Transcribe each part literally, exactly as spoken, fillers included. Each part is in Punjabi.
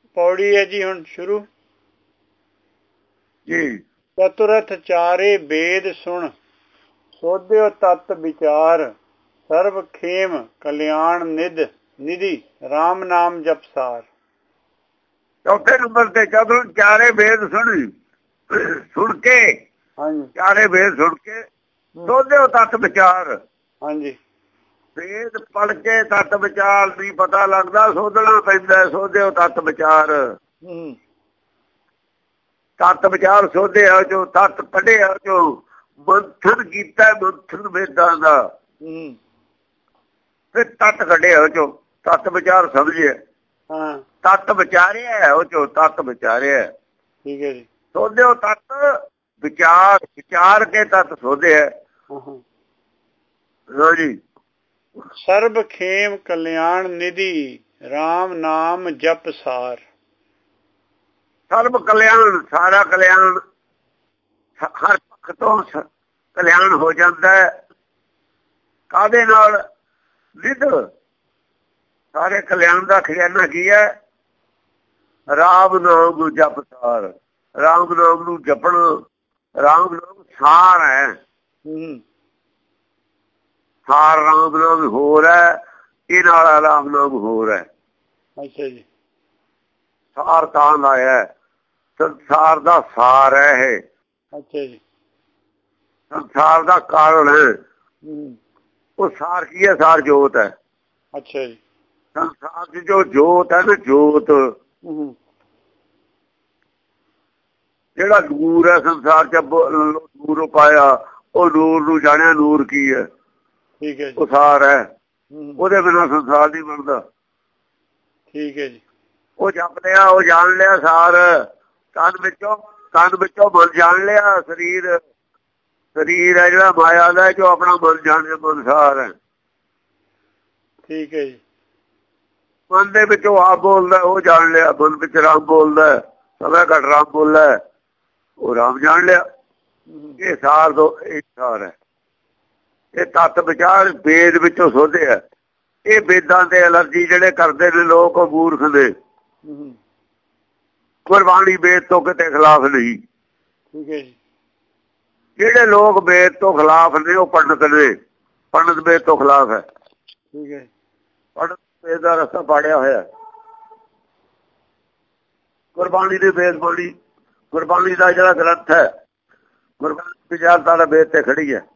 पौड़ी है जी हुण शुरू जी। चतुरथ चारे वेद सुन सोध्यो तत् विचार सर्व खेम कल्याण निध निधि राम नाम जपसार। चौथे नंबर ते चतुर चारे वेद सुन सुन के हाँ जी चारे वेद सुन के सोध्यो तत् विचार। हाँ जी वेद पढ़ के तत् विचार नहीं पता लगता, सोधना पैंदा। सोध्यो तत् विचार, हम्म तत् विचार सोधे जो तत् पढ़े जो मंथन कीता मंथन वेदां दा, हम्म फिर तत् कढ़े जो तत् विचार समझे। हाँ तत् विचारिया है जो तत् विचारिया। ठीक है जी सोध्यो तत् विचार, विचार के तत् सोधे है। हाँ हाँ। हाँ जी। सर्व खेम कल्याण निधि राम नाम जप सार। सर्व कल्याण, सारा कल्याण हर पक्ष ਤੋਂ कल्याण हो जाता है। कादे नाल? निध, सारे कल्याण का खजाना की है? राम नाम जप सार। राम नाम नू जपना, राम नाम सार है। हम्म सार राम नाम होर है, ये नाला राम नाम होर है। अच्छा जी सार तां लाया, संसार का सार है ये। अच्छा जी संसार का कारण है हम्म वो। सार की है? सार जोत है। अच्छा जी संसार की जो जोत है ना, जोत हम्म ਜਿਹੜਾ ਨੂਰ है संसार च ਨੂਰ पाया, ਉਹ ਨੂਰ ਨੂੰ ਜਾਣਿਆ ਨੂਰ ਕੀ है। ठीक है जी ਉਹ ਸਾਰ है, हम्म ਉਹਦੇ ਬਿਨਾਂ ਸੰਸਾਰ ਨਹੀਂ ਬਣਦਾ। ठीक है जी ਉਹ ਜਪ ਲਿਆ, ਉਹ ਜਾਣ ਲਿਆ ਸਾਰ। ਤਨ ਵਿੱਚੋਂ ਤਨ ਵਿੱਚੋਂ ਮਨ ਜਾਣ ਲਿਆ। ਸਰੀਰ ਸਰੀਰ ਹੈ ਜਿਹੜਾ ਮਾਇਆ ਦਾ, ਜੋ ਆਪਣਾ ਮਨ ਜਾਣਿਆ ਮਨ ਸਾਰ ਹੈ। ठीक है जी ਮਨ ਦੇ ਵਿੱਚੋਂ ਆਪ ਬੋਲਦਾ, ਉਹ ਜਾਣ ਲਿਆ। ਮਨ ਵਿੱਚ ਰਾਮ ਬੋਲਦਾ, ਸਦਾ ਘਟ ਰਾਮ ਬੋਲਦਾ, ਉਹ ਰਾਮ ਜਾਣ ਲਿਆ। हम्म ਇਹ ਸਾਰ ਦੋ, ਇਹ ਸਾਰ ਹੈ। ਇਹ ਤੱਤ ਵਿਚਾਰ ਵੇਦ ਵਿੱਚੋਂ ਸੋਧੇ ਹੈ। ਇਹ ਵੇਦਾਂ ਤੇ ਐਲਰਜੀ ਜਿਹੜੇ ਕਰਦੇ ਨੇ ਲੋਕ, ਉਹ ਮੂਰਖ ਨੇ। हम्म ਗੁਰਬਾਣੀ ਵੇਦ ਤੋਂ ਕਿਤੇ ਖਿਲਾਫ ਨਹੀਂ। ठीक है जी ਜਿਹੜੇ ਲੋਕ ਵੇਦ ਤੋਂ ਖਿਲਾਫ ਨੇ ਉਹ ਪੰਡਤ ਨੇ। ਪੰਡਤ ਵੇਦ ਤੋਂ ਖਿਲਾਫ ਹੈ। ठीक है ਪੰਡਤ ਵੇਦ ਦਾ ਰਸਤਾ ਪਾੜਿਆ ਹੋਇਆ। ਗੁਰਬਾਣੀ ਦੀ ਵੇਦ ਬਾਣੀ, ਗੁਰਬਾਣੀ ਦਾ ਜਿਹੜਾ ਗ੍ਰੰਥ ਹੈ, ਗੁਰਬਾਣੀ ਵਿਚਾਰਧਾਰਾ ਵੇਦ ਤੇ ਖੜੀ ਹੈ।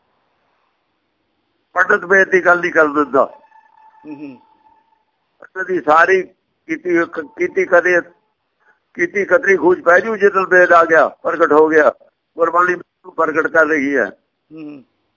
ਪੰਡਤ ਵੇਦ ਦੀ ਗੱਲ ਨਹੀਂ ਕਰ ਦਿੰਦਾ। हम्म ਪੰਡਤ ਦੀ ਸਾਰੀ ਕੀਤੀ ਕੀਤੀ ਕਦੇ ਕੀਤੀ ਕਤਰੀ ਖੂਜ ਪੈ ਜੂ ਜਦੋਂ ਵੇਦ ਆ ਗਿਆ, ਪ੍ਰਗਟ ਹੋ ਗਿਆ। ਗੁਰਬਾਣੀ ਪ੍ਰਗਟ ਕਰ ਰਹੀ ਹੈ। हम्म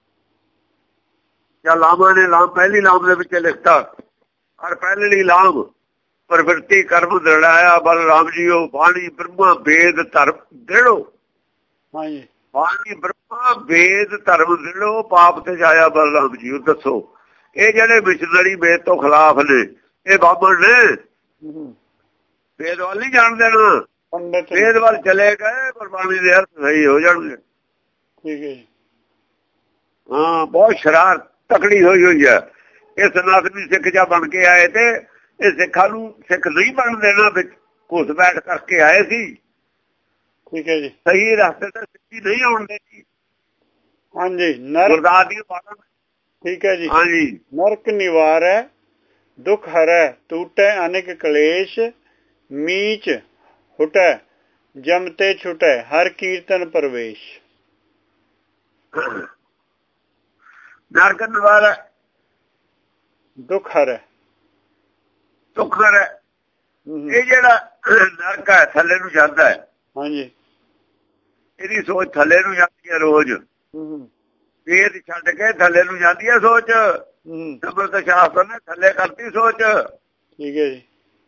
ਜਾਂ ਲਾਮਾਂ ਨੇ ਲਾਮ ਪਹਿਲੀ ਲਾਮ ਦੇ ਵਿੱਚ ਲਿਖਤਾ, ਔਰ ਪਹਿਲੀ ਲਾਮ ਪ੍ਰਵਿਰਤੀ ਕਰਮ ਦ੍ਰਿੜਾਇਆ ਬਲ ਰਾਮ ਜੀਓ। ਬਾਣੀ ਬ੍ਰਹਮਾ ਵੇਦ ਧਰਮ ਦ੍ਰਿੜੋ। हाँ जी ਬਾਣੀ ਬ੍ਰਹਮਾ ਵੇਦ ਧਰਮ ਦ੍ਰਿੜੋ, ਪਾਪ ਤੇ ਜਾਇਆ ਬਲ ਰਾਮ ਜੀਓ। ਦੱਸੋ, ਇਹ ਜਿਹੜੇ ਮਿਸ਼ਨਰੀ ਵੇਦ ਤੋਂ ਖਿਲਾਫ ਨੇ, ਇਹ ਬਾਬਰ ਨੇ। हम्म ਵੇਦ ਵੱਲ ਨਹੀਂ ਜਾਣ ਦੇਣਾ। पंडित ਵੇਦ ਵੱਲ ਚਲੇ ਗਏ, ਗੁਰਬਾਣੀ ਦੇ ਅਰਥ ਸਹੀ ਹੋ ਜਾਣਗੇ। ठीक है जी ਹਾਂ, ਬਹੁਤ ਸ਼ਰਾਰਤ ਤਕੜੀ ਹੋਈ ਹੋਈ ਹੈ। ਇਹ ਸਨਾਤਨੀ ਸਿੱਖ ਜਾਂ ਬਣ ਕੇ ਆਏ ਤੇ ਇਹ ਸਿੱਖਾਂ ਨੂੰ ਸਿੱਖ ਨਹੀਂ ਬਣ ਦੇਣਾ। ਵਿੱਚ ਘੁਸ ਬੈਠ ਕਰਕੇ ਆਏ ਸੀ। ठीक है जी ਸਹੀ ਰਸਤੇ ਤੇ ਸਿੱਖੀ ਨਹੀਂ ਆਉਣ ਦੇਣੀ। हाँ जी नर ਗੁਰਦਾਸ ਦੀ ਬਾਤਾਂ। ठीक है जी ਹਾਂਜੀ नरक निवारै दुख हरै टूटै अनेक क्लेश मीच हुटै जमते छुटै हर कीर्तन प्रवेश। ਨਰਕ ਨਿਵਾਰੈ दुख हरै ਦੁੱਖ ਹਰੈ। हम्म ਇਹ ਜਿਹੜਾ ਨਰਕ ਹੈ ਥੱਲੇ ਨੂੰ ਜਾਂਦਾ ਹੈ। हाँ जी ਇਹਦੀ ਸੋਚ ਥੱਲੇ ਨੂੰ ਜਾਂਦੀ ਹੈ ਰੋਜ਼। हम्म ਵੇਦ ਛੱਡ ਕੇ ਥੱਲੇ ਨੂੰ ਜਾਂਦੀ ਹੈ ਸੋਚ। हम्म ਅੰਮ੍ਰਿਤ ਸ਼ਾਸਤਰ ਨੇ ਥੱਲੇ ਕਰਤੀ ਸੋਚ। ठीक है जी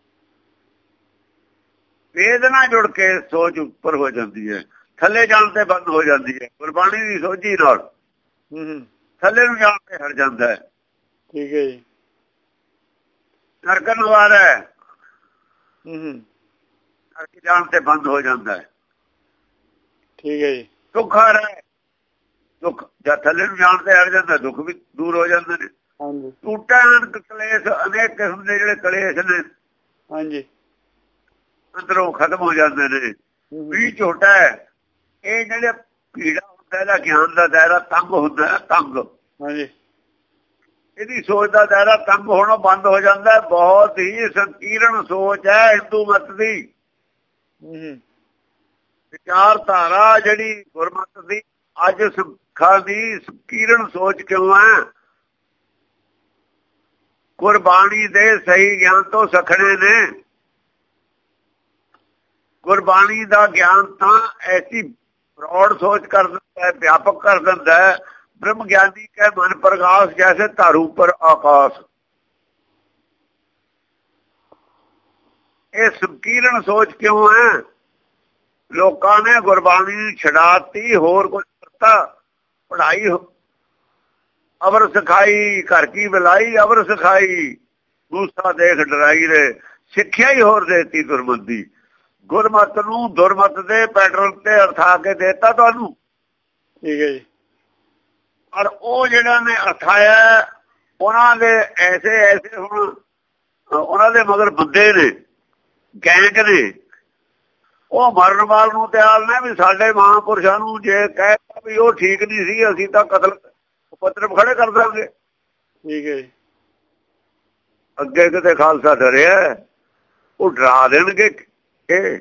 ਵੇਦ ਨਾਲ ਜੁੜ ਕੇ ਸੋਚ ਉੱਪਰ ਹੋ ਜਾਂਦੀ ਹੈ, ਥੱਲੇ ਜਾਣ ਤੇ ਬੰਦ ਹੋ ਜਾਂਦੀ ਹੈ। ਗੁਰਬਾਣੀ ਦੀ ਸੋਝੀ ਨਾਲ हम्म ਥੱਲੇ ਨੂੰ ਜਾਣ ਤੇ ਹਟ ਜਾਂਦਾ ਹੈ। ठीक है जी ਨਰਕ ਨਿਵਾਰੈ, हम्म ਨਰਕ ਜਾਣ ਤੇ ਬੰਦ ਹੋ ਜਾਂਦਾ ਹੈ। ठीक है जी ਦੁੱਖ ਹਰੈ, ਦੁੱਖ ਜਦ ਥੱਲੇ ਨੂੰ ਜਾਣ ਤੇ ਹਟ ਜਾਂਦਾ, ਦੁੱਖ ਵੀ ਦੂਰ ਹੋ ਜਾਂਦੇ ਨੇ। हाँ जी ਟੂਟਾਂ ਕਲੇਸ਼, ਅਨੇਕ ਕਿਸਮ ਦੇ ਜਿਹੜੇ ਕਲੇਸ਼ ਨੇ, हाँ जी ਅੰਦਰੋਂ ਖਤਮ ਹੋ ਜਾਂਦੇ ਨੇ। ਵੀ ਝੋਟਾ ਹੈ ਇਹ ਜਿਹੜੇ ਭੀੜਾ ਹੁੰਦਾ ਇਹਦਾ ਗਿਆਨ ਦਾ ਦਾਇਰਾ ਤੰਗ ਹੁੰਦਾ ਹੈ, ਤੰਗ ਹਾਂਜੀ ਇਹਦੀ ਸੋਚ ਦਾ ਦਾਇਰਾ ਤੰਗ ਹੋਣਾ ਬੰਦ ਹੋ ਜਾਂਦਾ ਹੈ। ਬਹੁਤ ਹੀ ਸੰਕੀਰਣ ਸੋਚ ਹੈ ਹਿੰਦੂ ਮਤ ਦੀ। ਵਿਚਾਰਧਾਰਾ ਜਿਹੜੀ ਗੁਰਮਤ ਦੀ ਅੱਜ ਸਿੱਖਾਂ ਦੀ ਸੰਕੀਰਣ ਸੋਚ ਕਿਉਂ ਹੈ? ਗੁਰਬਾਣੀ ਦੇ ਸਹੀ ਗਿਆਨ ਤੋਂ ਸਖਣੇ ਨੇ। ਗੁਰਬਾਣੀ ਦਾ ਗਿਆਨ ਤਾਂ ਐਸੀ ਬਰੌਡ ਸੋਚ ਕਰ ਦਿੰਦਾ ਹੈ, ਵਿਆਪਕ ਕਰ ਦਿੰਦਾ ਹੈ। ਬ੍ਰਹਮ ਗਿਆਨੀ ਕੈ ਮਨ ਪ੍ਰਗਾਸ ਜੈਸੇ ਧਾਰੂ ਪਰ ਆਕਾਸ਼। ਇਹ ਸੰਕੀਰਣ ਸੋਚ ਕਿਉਂ ਹੈ? ਲੋਕਾਂ ਨੇ ਗੁਰਬਾਣੀ ਛਡਾਤੀ, ਹੋਰ ਕੁਝ ਕਰਤਾ। ਪੜ੍ਹਾਈ ਅਵਰ ਸਿਖਾਈ ਘਰ ਕੀ ਬੁਲਾਈ, ਅਵਰ ਸਿਖਾਈ ਦੂਸਰਾ ਦੇਖ ਡਰਾਈ ਰੇ। ਸਿੱਖਿਆ ਹੀ ਹੋਰ ਦੇਤੀ ਗੁਰਮਤ ਦੀ। ਗੁਰਮਤ ਨੂੰ ਦੁਰਮਤ ਦੇ ਪੈਟਰਨ ਤੇ ਅਰਥਾ ਕੇ ਦੇਤਾ ਤੁਹਾਨੂੰ। ਠੀਕ ਹੈ ਜੀ। ਔਰ ਉਹ ਜਿਹੜਾ ਨੇ ਅਰਥਾਇਆ ਉਹਨਾਂ ਦੇ ਐਸੇ ਐਸੇ ਹੁਣ ਉਹਨਾਂ ਦੇ ਮਗਰ ਬੰਦੇ ਨੇ, ਗੈਂਗ ਨੇ, ਉਹ ਮਰਨ ਵਾਲ ਨੂੰ ਤਿਆਰ ਨੇ ਵੀ ਸਾਡੇ ਮਹਾਂਪੁਰਸ਼ਾਂ ਨੂੰ ਜੇ ਕਹਿ ਵੀ ਉਹ ਠੀਕ ਨਹੀਂ ਸੀ ਅਸੀਂ ਤਾਂ ਕਤਲ ਉਪਦਰਵ ਖੜੇ ਕਰ ਦਾਂਗੇ। ਠੀਕ ਹੈ ਜੀ। ਅੱਗੇ ਕਿਤੇ ਖਾਲਸਾ ਡਰਿਆ, ਉਹ ਡਰਾ ਦੇਣਗੇ ਇਹ।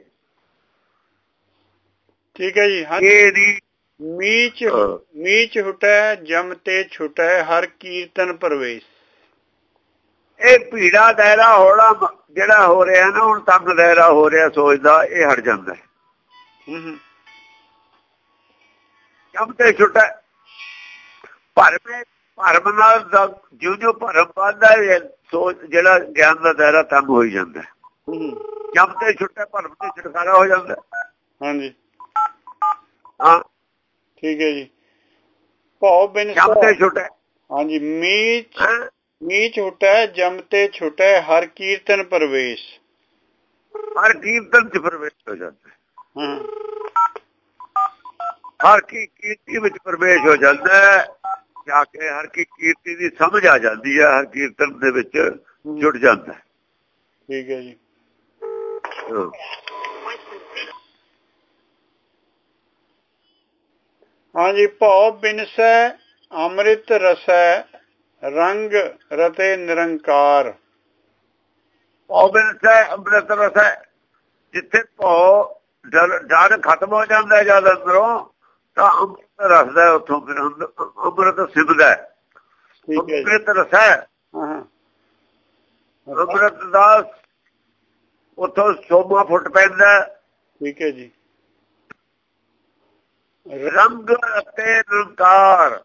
ਠੀਕ ਹੈ ਜੀ। ਇਹਦੀ ਮੀਚ ਮੀਚ ਹੁਟੈ ਜਮ ਤੇ ਛੁਟੈ ਹਰ ਕੀਰਤਨ ਪ੍ਰਵੇਸ਼। ਇਹ ਭੀੜਾ ਦਾਇਰਾ ਹੋਣਾ ਜਿਹੜਾ ਹੋ ਰਿਹਾ ਨਾ ਹੁਣ, ਤੰਗ ਦਾਇਰਾ ਹੋ ਰਿਹਾ ਸੋਚਦਾ, ਇਹ ਹਟ ਜਾਂਦਾ। ਜਮ ਤੇ ਛੁਟੈ ਭਰਮੇ ਭਰਮ ਨਾਲ ਜਿਉਂ ਜਿਉਂ ਭਰਮ ਵੱਧਦਾ ਸੋਚ ਜਿਹੜਾ ਗਿਆਨ ਦਾ ਦਾਇਰਾ ਤੰਗ ਹੋਈ ਜਾਂਦਾ। ਜਮ ਤੇ ਛੁਟੈ ਭਰਮ ਤੇ ਛੁਟਕਾਰਾ ਹੋ ਜਾਂਦਾ। ਹਾਂਜੀ ਹਾਂ ਠੀਕ ਹੈ ਜੀ। ਭਉ ਬਿਨ ਜਮ ਤੇ ਛੁਟੈ ਹਾਂਜੀ ਮੀਚ ਮੀਚ ਹੁਟੈ ਜਮ ਤੇ ਛੁਟੈ ਹਰ ਕੀਰਤਨ ਪ੍ਰਵੇਸ਼। ਹਰ ਕੀਰਤਨ ਚ ਪ੍ਰਵੇਸ਼ ਹੋ ਜਾਂਦਾ। ਹਾਂ ਹਰ ਕੀ ਕੀਰਤੀ ਵਿੱਚ ਪ੍ਰਵੇਸ਼ ਹੋ ਜਾਂਦਾ ਜਾ ਕੇ। ਹਰ ਕੀ ਕੀਰਤੀ ਦੀ ਸਮਝ ਆ ਜਾਂਦੀ ਹੈ, ਹਰ ਕੀਰਤਨ ਦੇ ਵਿੱਚ ਜੁੜ ਜਾਂਦਾ। ਠੀਕ ਹੈ ਜੀ। ਹਾਂਜੀ ਭਉ ਬਿਨਸੈ ਅੰਮ੍ਰਿਤ ਰਸੈ ਰੰਗ ਰਤੇ ਨਿਰੰਕਾਰ। ਭਉ ਬਿਨਸੈ ਅੰਮ੍ਰਿਤ ਰਸੈ ਜਿੱਥੇ ਭਉ ਡਰ ਡਰ ਖਤਮ ਹੋ ਜਾਂਦਾ ਜਦ ਅੰਦਰੋਂ ਤਾਂ ਅੰਮ੍ਰਿਤ ਰਸਦਾ ਉੱਥੋਂ ਫਿਰ ਅੰਮ੍ਰਿਤ ਸਿੱਧਦਾ। ਅੰਮ੍ਰਿਤ ਰਸੈ ਅੰਮ੍ਰਿਤ ਦਾ ਉੱਥੋਂ ਸੋਮਾ ਫੁੱਟ ਪੈਂਦਾ। ਠੀਕ ਹੈ ਜੀ। ਰੰਗ ਅਤੇ ਨਿਰੰਕਾਰ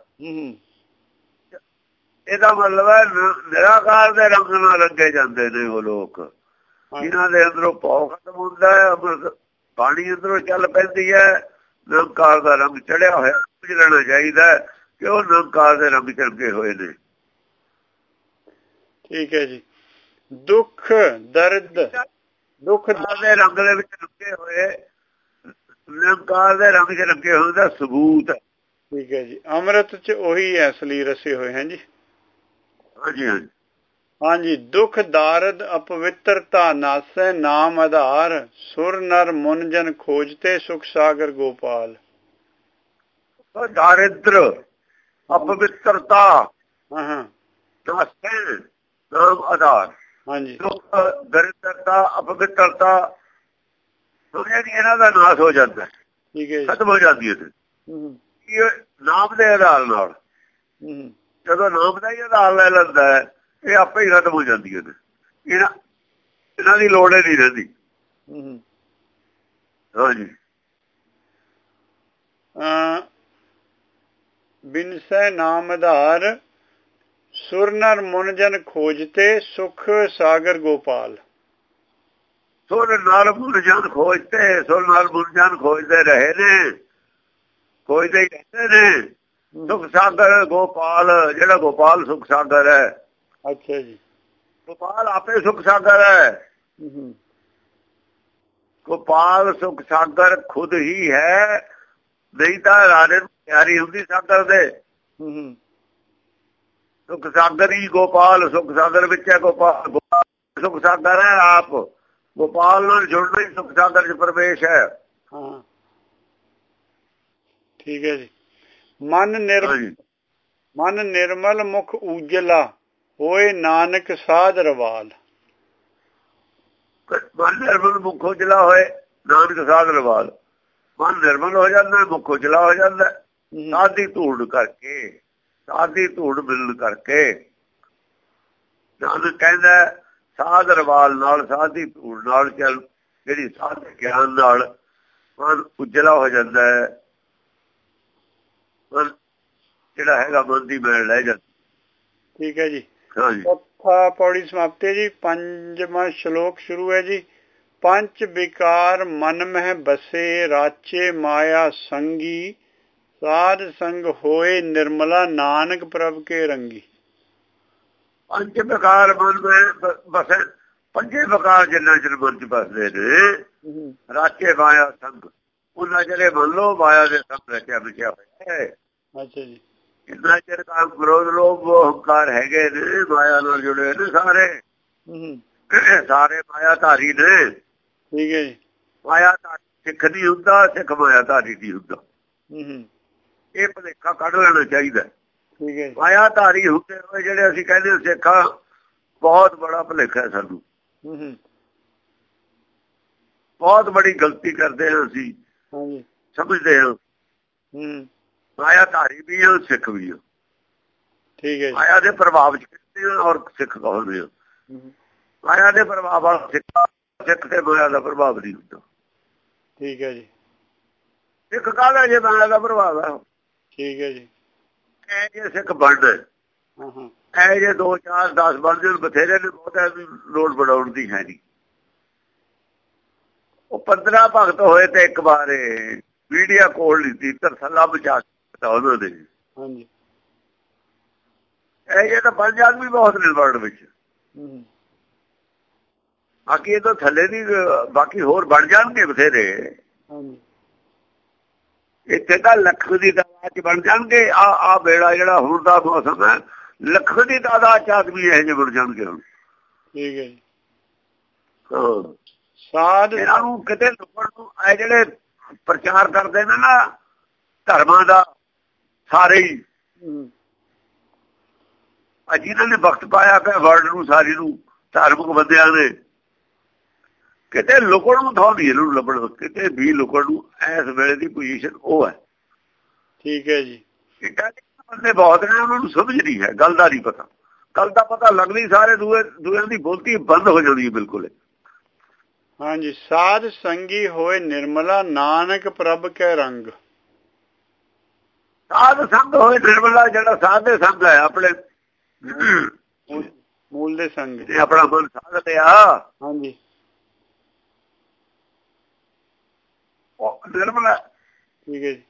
ਇਹਦਾ ਮਤਲਬ ਹੈ ਨਿਰਾਕਾਰ ਦੇ ਰੰਗ ਨਾਲ ਰੰਗੇ ਜਾਂਦੇ ਨੇ ਉਹ ਲੋਕ ਜਿਨ੍ਹਾਂ ਦੇ ਅੰਦਰੋਂ ਭਉ ਖਤਮ ਹੁੰਦਾ ਹੈ। ਅੰਮ੍ਰਿਤ ਬਾਣੀ ਅੰਦਰੋਂ ਚੱਲ ਪੈਂਦੀ ਹੈ। ਨਿਰੰਕਾਰ ਦਾ ਰੰਗ ਚੜਿਆ ਹੋਇਆ ਸਮਝ ਲੈਣਾ ਚਾਹੀਦਾ ਕਿ ਉਹ ਨਿਰੰਕਾਰ ਦੇ ਰੰਗ ਚੜ੍ਹੇ ਹੋਏ ਨੇ। ਠੀਕ ਹੈ ਜੀ। ਦੁੱਖ ਦਰਦ ਦੁੱਖ ਦੇ ਰੰਗ ਦੇ ਵਿੱਚ ਰੰਗੇ ਹੋਏ ਨਿਰੰਕਾਰ ਦੇ ਰੰਗ ਚ ਰੰਗੇ ਹੋਏ ਦਾ ਸਬੂਤ ਹੈ। ਠੀਕ ਹੈ ਜੀ। ਅੰਮ੍ਰਿਤ ਚ ਉਹੀ ਹੈ ਅਸਲੀ ਰਸੇ ਹੋਏ ਹੈ ਜੀ। ਹਾਂਜੀ ਹਾਂਜੀ ਹਾਂਜੀ ਦੁੱਖ ਦਾਰਦ ਅਪਵਿੱਤਰਤਾ ਨਾਸੈ ਨਾਮ ਆਧਾਰ ਸੁਰ ਨਰ ਮੁਨ ਜਨ ਖੋਜਤੇ ਸੁਖ ਸਾਗਰ ਗੋਪਾਲ। ਦਾਰਿਦ੍ਰ ਅਪਵਿੱਤਰਤਾ ਹਾਂ ਨਾਸੈ ਨਾਮ ਆਧਾਰ। ਹਾਂਜੀ ਦੁੱਖ ਦਰਿਦਰਤਾ ਅਪਵਿੱਤਰਤਾ ਇਹਨਾਂ ਦਾ ਨਾਸ਼ ਹੋ ਜਾਂਦਾ। ਠੀਕ ਹੈ ਜੀ। ਖਤਮ ਹੋ ਜਾਂਦੀ ਹੈ ਨਾਮ ਦੇ ਆਧਾਰ ਨਾਲ। ਜਦੋਂ ਨਾਮ ਦਾ ਹੀ ਆਧਾਰ ਲੈ ਲੈਂਦਾ ਹੈ ਇਹ ਆਪੇ ਹੀ ਖਤਮ ਹੋ ਜਾਂਦੀਆਂ ਨੇ। ਇਹਨਾਂ ਇਹਨਾਂ ਦੀ ਲੋੜ ਹੀ ਨਹੀਂ ਰਹਿੰਦੀ। ਹਾਂਜੀ ਬਿਨਸੈ ਨਾਮ ਆਧਾਰ ਸੁਰ ਨਰ ਮੁਨ ਜਨ ਖੋਜਤੇ ਸੁਖ ਸਾਗਰ ਗੋਪਾਲ। ਸੁਰ ਨਾਲ ਮੁਨ ਜਨ ਖੋਜਤੇ ਸੁਰ ਨਾਲ ਮੁਨ ਜਨ ਖੋਜਦੇ ਰਹੇ ਨੇ, ਖੋਜਦੇ ਹੀ ਰਹਿੰਦੇ ਨੇ। ਸੁਖ ਸਾਗਰ ਗੋਪਾਲ ਜਿਹੜਾ ਗੋਪਾਲ ਸੁਖ ਸਾਗਰ ਹੈ। ਅੱਛਾ ਜੀ। ਗੋਪਾਲ ਆਪੇ ਸੁਖ ਸਾਗਰ ਹੈ। ਗੋਪਾਲ ਸੁਖ ਸਾਗਰ ਖੁਦ ਹੀ ਹੈ। ਨਹੀਂ ਤਾਂ ਰਾਜੇ ਨੂੰ ਤਿਆਰੀ ਹੁੰਦੀ ਸਾਗਰ ਦੇ। ਸੁਖ ਸਾਗਰ ਹੀ ਗੋਪਾਲ ਸੁਖ ਸਾਗਰ ਵਿੱਚ ਹੈ। ਗੋਪਾਲ ਸੁਖ ਸਾਗਰ ਹੈ ਆਪ। ਗੋਪਾਲ ਨਾਲ ਜੁੜਨਾ ਹੀ ਸੁਖ ਸਾਗਰ ਚ ਪ੍ਰਵੇਸ਼ ਹੈ। ਹਾਂ ਠੀਕ ਹੈ ਜੀ। ਮਨ ਨਿਰਮਲ ਮਨ ਨਿਰਮਲ ਮੁਖ ਉਜਲਾ ਹੋਏ ਨਾਨਕ ਸਾਧ ਰਵਾਲ। ਮਨ ਨਿਰਮਲ ਮੁਖ ਉਜਲਾ ਹੋਏ ਨਾਨਕ ਸਾਧ ਰਵਾਲ। ਮਨ ਨਿਰਮਲ ਹੋ ਜਾਂਦਾ, ਮੁਖ ਉਜਲਾ ਹੋ ਜਾਂਦਾ ਸਾਧ ਦੀ ਧੂੜ ਕਰਕੇ, ਸਾਧ ਦੀ ਧੂੜ ਮਿਲਣ ਕਰਕੇ। ਨਾਨਕ ਕਹਿੰਦਾ ਸਾਧ ਰਵਾਲ ਨਾਲ, ਸਾਧ ਦੀ ਧੂੜ ਨਾਲ ਚੱਲ, ਜਿਹੜੀ ਸਾਧ ਗਿਆਨ ਨਾਲ ਮਨ ਉਜਲਾ ਹੋ ਜਾਂਦਾ ਹੈ। ਮਨ ਜਿਹੜਾ ਹੈਗਾ ਮਨ ਦੀ ਮੈਲ ਲੈ ਜਾਂਦਾ। ਠੀਕ ਹੈ ਜੀ। ਹਾਂਜੀ ਚੌਥਾ ਪੌੜੀ ਸਮਾਪਤੀ ਹੈ ਜੀ। ਪੰਜਵਾਂ ਸ਼ਲੋਕ ਸ਼ੁਰੂ ਹੈ ਜੀ। ਪੰਜ ਵਿਕਾਰ ਮਨ ਮਹਿ ਬਸੇ ਰਾਚੇ ਮਾਇਆ ਸੰਗੀ ਸਾਧ ਸੰਗ ਹੋਏ ਨਿਰਮਲਾ ਨਾਨਕ ਪ੍ਰਭ ਕੇ ਰੰਗੀ। ਪੰਜ ਵਿਕਾਰ ਮਨ ਮਹਿ ਬਸੇ, ਪੰਜੇ ਵਿਕਾਰ ਜਿੰਨਾ ਚਿਰ ਮਨ ਚ ਬਸਦੇ ਨੇ ਰਾਚੇ ਮਾਇਆ ਸੰਗ, ਉਹਨਾਂ ਜਿਹੜੇ ਮੰਨ ਲਓ ਮਾਇਆ ਦੇ ਸੰਗ ਰਚਿਆ ਵਿਚਿਆ ਹੋਇਆ ਹੈ। ਅੱਛਾ ਜੀ। ਕਿੰਨਾ ਚਿਰ ਕਾਮ ਕ੍ਰੋਧ ਲੋਭ ਹੰਕਾਰ ਹੈਗੇ ਨੇ ਮਾਇਆ ਨਾਲ ਜੁੜੇ ਨੇ ਸਾਰੇ, ਸਾਰੇ ਮਾਇਆ ਧਾਰੀ ਨੇ। ਠੀਕ ਹੈ ਜੀ। ਮਾਇਆ ਧਾਰੀ ਸਿੱਖ ਨਹੀਂ ਹੁੰਦਾ, ਸਿੱਖ ਮਾਇਆ ਧਾਰੀ ਨਹੀਂ ਹੁੰਦਾ। ਇਹ ਭੁਲੇਖਾ ਕੱਢ ਲੈਣਾ ਚਾਹੀਦਾ। ਠੀਕ ਹੈ। ਮਾਇਆ ਧਾਰੀ ਹੁੰਦੇ ਹੋਏ ਜਿਹੜੇ ਅਸੀਂ ਕਹਿੰਦੇ ਸਿੱਖਾਂ, ਬਹੁਤ ਬੜਾ ਭੁਲੇਖਾ ਸਾਨੂੰ, ਬਹੁਤ ਬੜੀ ਗਲਤੀ ਕਰਦੇ ਹਾਂ ਅਸੀਂ। ਸਮਝਦੇ ਹਾਂ ਮਾਇਆ ਧਾਰੀ ਵੀ ਹਾਂ, ਸਿੱਖ ਵੀ ਹਾਂ। ਠੀਕ ਹੈ। ਮਾਇਆ ਦੇ ਪ੍ਰਭਾਵ ਚ ਕਹਿੰਦੇ ਹਾਂ ਔਰ ਸਿੱਖ ਕਹਾਉਂਦੇ ਹਾਂ। ਮਾਇਆ ਦੇ ਪ੍ਰਭਾਵ ਵਾਲਾ ਸਿੱਖ, ਸਿੱਖ ਤੇ ਮਾਇਆ ਦਾ ਪ੍ਰਭਾਵ ਨਹੀਂ ਹੁੰਦਾ। ਠੀਕ ਹੈ ਜੀ। ਸਿੱਖ ਕਾਹਦਾ ਜੇ ਮਾਇਆ ਦਾ ਪ੍ਰਭਾਵ ਹੈ। ਠੀਕ ਹੈ ਜੀ। ਐ ਜੇ ਸਿੱਖ ਬਣਦੇ, ਐ ਜੇ ਦੋ ਚਾਰ ਦਸ ਬਣਦੇ ਬਥੇਰੇ ਨੇ, ਬਹੁਤਾ ਲੋੜ ਬਣਾਉਣ ਦੀ ਹੈ ਨਹੀਂ। ਉਹ ਪੰਦਰਾਂ ਭਗਤ ਹੋਏ ਤੇ ਇੱਕ ਵਾਰ ਮੀਡੀਆ ਕੋਲ ਨਹੀਂ ਸੀ, ਤਰਸਲਾ ਬਚਾ ਦਿੱਤਾ ਉਹਨਾਂ ਦੇ। ਹਾਂਜੀ। ਇਹ ਜੇ ਤਾਂ ਪੰਜ ਆਦਮੀ ਬਹੁਤ ਨੇ ਵਰਲਡ ਵਿੱਚ। ਬਾਕੀ ਇਹ ਤਾਂ ਥੱਲੇ ਦੀ, ਬਾਕੀ ਹੋਰ ਬਣ ਜਾਣਗੇ ਬਥੇਰੇ। ਇੱਥੇ ਤਾਂ ਲੱਖ ਦੀ ਤਾਦਾਦ ਚ ਬਣ ਜਾਣਗੇ। ਆ ਆ ਵੇਲਾ ਜਿਹੜਾ ਹੁਣ ਦਾ ਮੌਸਮ ਹੈ, ਲੱਖ ਦੀ ਤਾਦਾਦ ਚ ਆਦਮੀ ਇਹੋ ਜਿਹੇ ਬਣ ਜਾਣਗੇ ਹੁਣ। ਠੀਕ ਹੈ ਜੀ। ਹਾਂ ਸਾਧ ਇਹਨਾਂ ਨੂੰ ਕਿਤੇ ਲੁਕਣ ਨੂੰ, ਇਹ ਜਿਹੜੇ ਪ੍ਰਚਾਰ ਕਰਦੇ ਨੇ ਨਾ ਧਰਮਾਂ ਦਾ, ਸਾਰੇ ਹੀ ਜਿਹਨਾਂ ਨੇ ਵਕਤ ਪਾਇਆ ਪਿਆ ਵਰਲਡ ਨੂੰ, ਸਾਰੀ ਨੂੰ, ਧਾਰਮਿਕ ਬੰਦਿਆਂ ਨੇ, ਕਿਤੇ ਲੁਕਣ ਨੂੰ ਥਾਂ ਨਹੀਂ ਇਹਨਾਂ ਨੂੰ ਲੱਭਣ, ਕਿਤੇ ਵੀ ਲੁਕਣ ਨੂੰ। ਇਸ ਵੇਲੇ ਦੀ ਪੋਜੀਸ਼ਨ ਉਹ ਹੈ। ਠੀਕ ਹੈ ਜੀ। ਬੰਦੇ ਬਹੁਤ ਨੇ, ਉਹਨਾਂ ਨੂੰ ਸਮਝ ਨਹੀਂ ਹੈ, ਗੱਲ ਦਾ ਨਹੀਂ ਪਤਾ। ਗੱਲ ਦਾ ਪਤਾ ਲੱਗਦੀ ਸਾਰੇ ਦੂਏ ਦੂਆਂ ਦੀ ਬੋਲਤੀ ਬੰਦ ਹੋ ਜਾਂਦੀ ਹੈ ਬਿਲਕੁਲ। ਹਾਂਜੀ। ਸਾਧ ਸੰਗੀ ਹੋਏ ਨਿਰਮਲਾ ਨਾਨਕ ਪ੍ਰਭ ਕੇ ਰੰਗ। ਸਾਧ ਸੰਗ ਹੋਏ ਨਿਰਮਲਾ, ਜਿਹੜਾ ਸਾਧ ਦੇ ਸੰਗ ਹੈ, ਆਪਣੇ ਮੂਲ ਦੇ ਸੰਗ, ਜੇ ਆਪਣਾ ਮਨ ਸਾਧ ਲਿਆ। ਹਾਂਜੀ। ਉਹ ਨਿਰਮਲਾ। ਠੀਕ ਹੈ ਜੀ।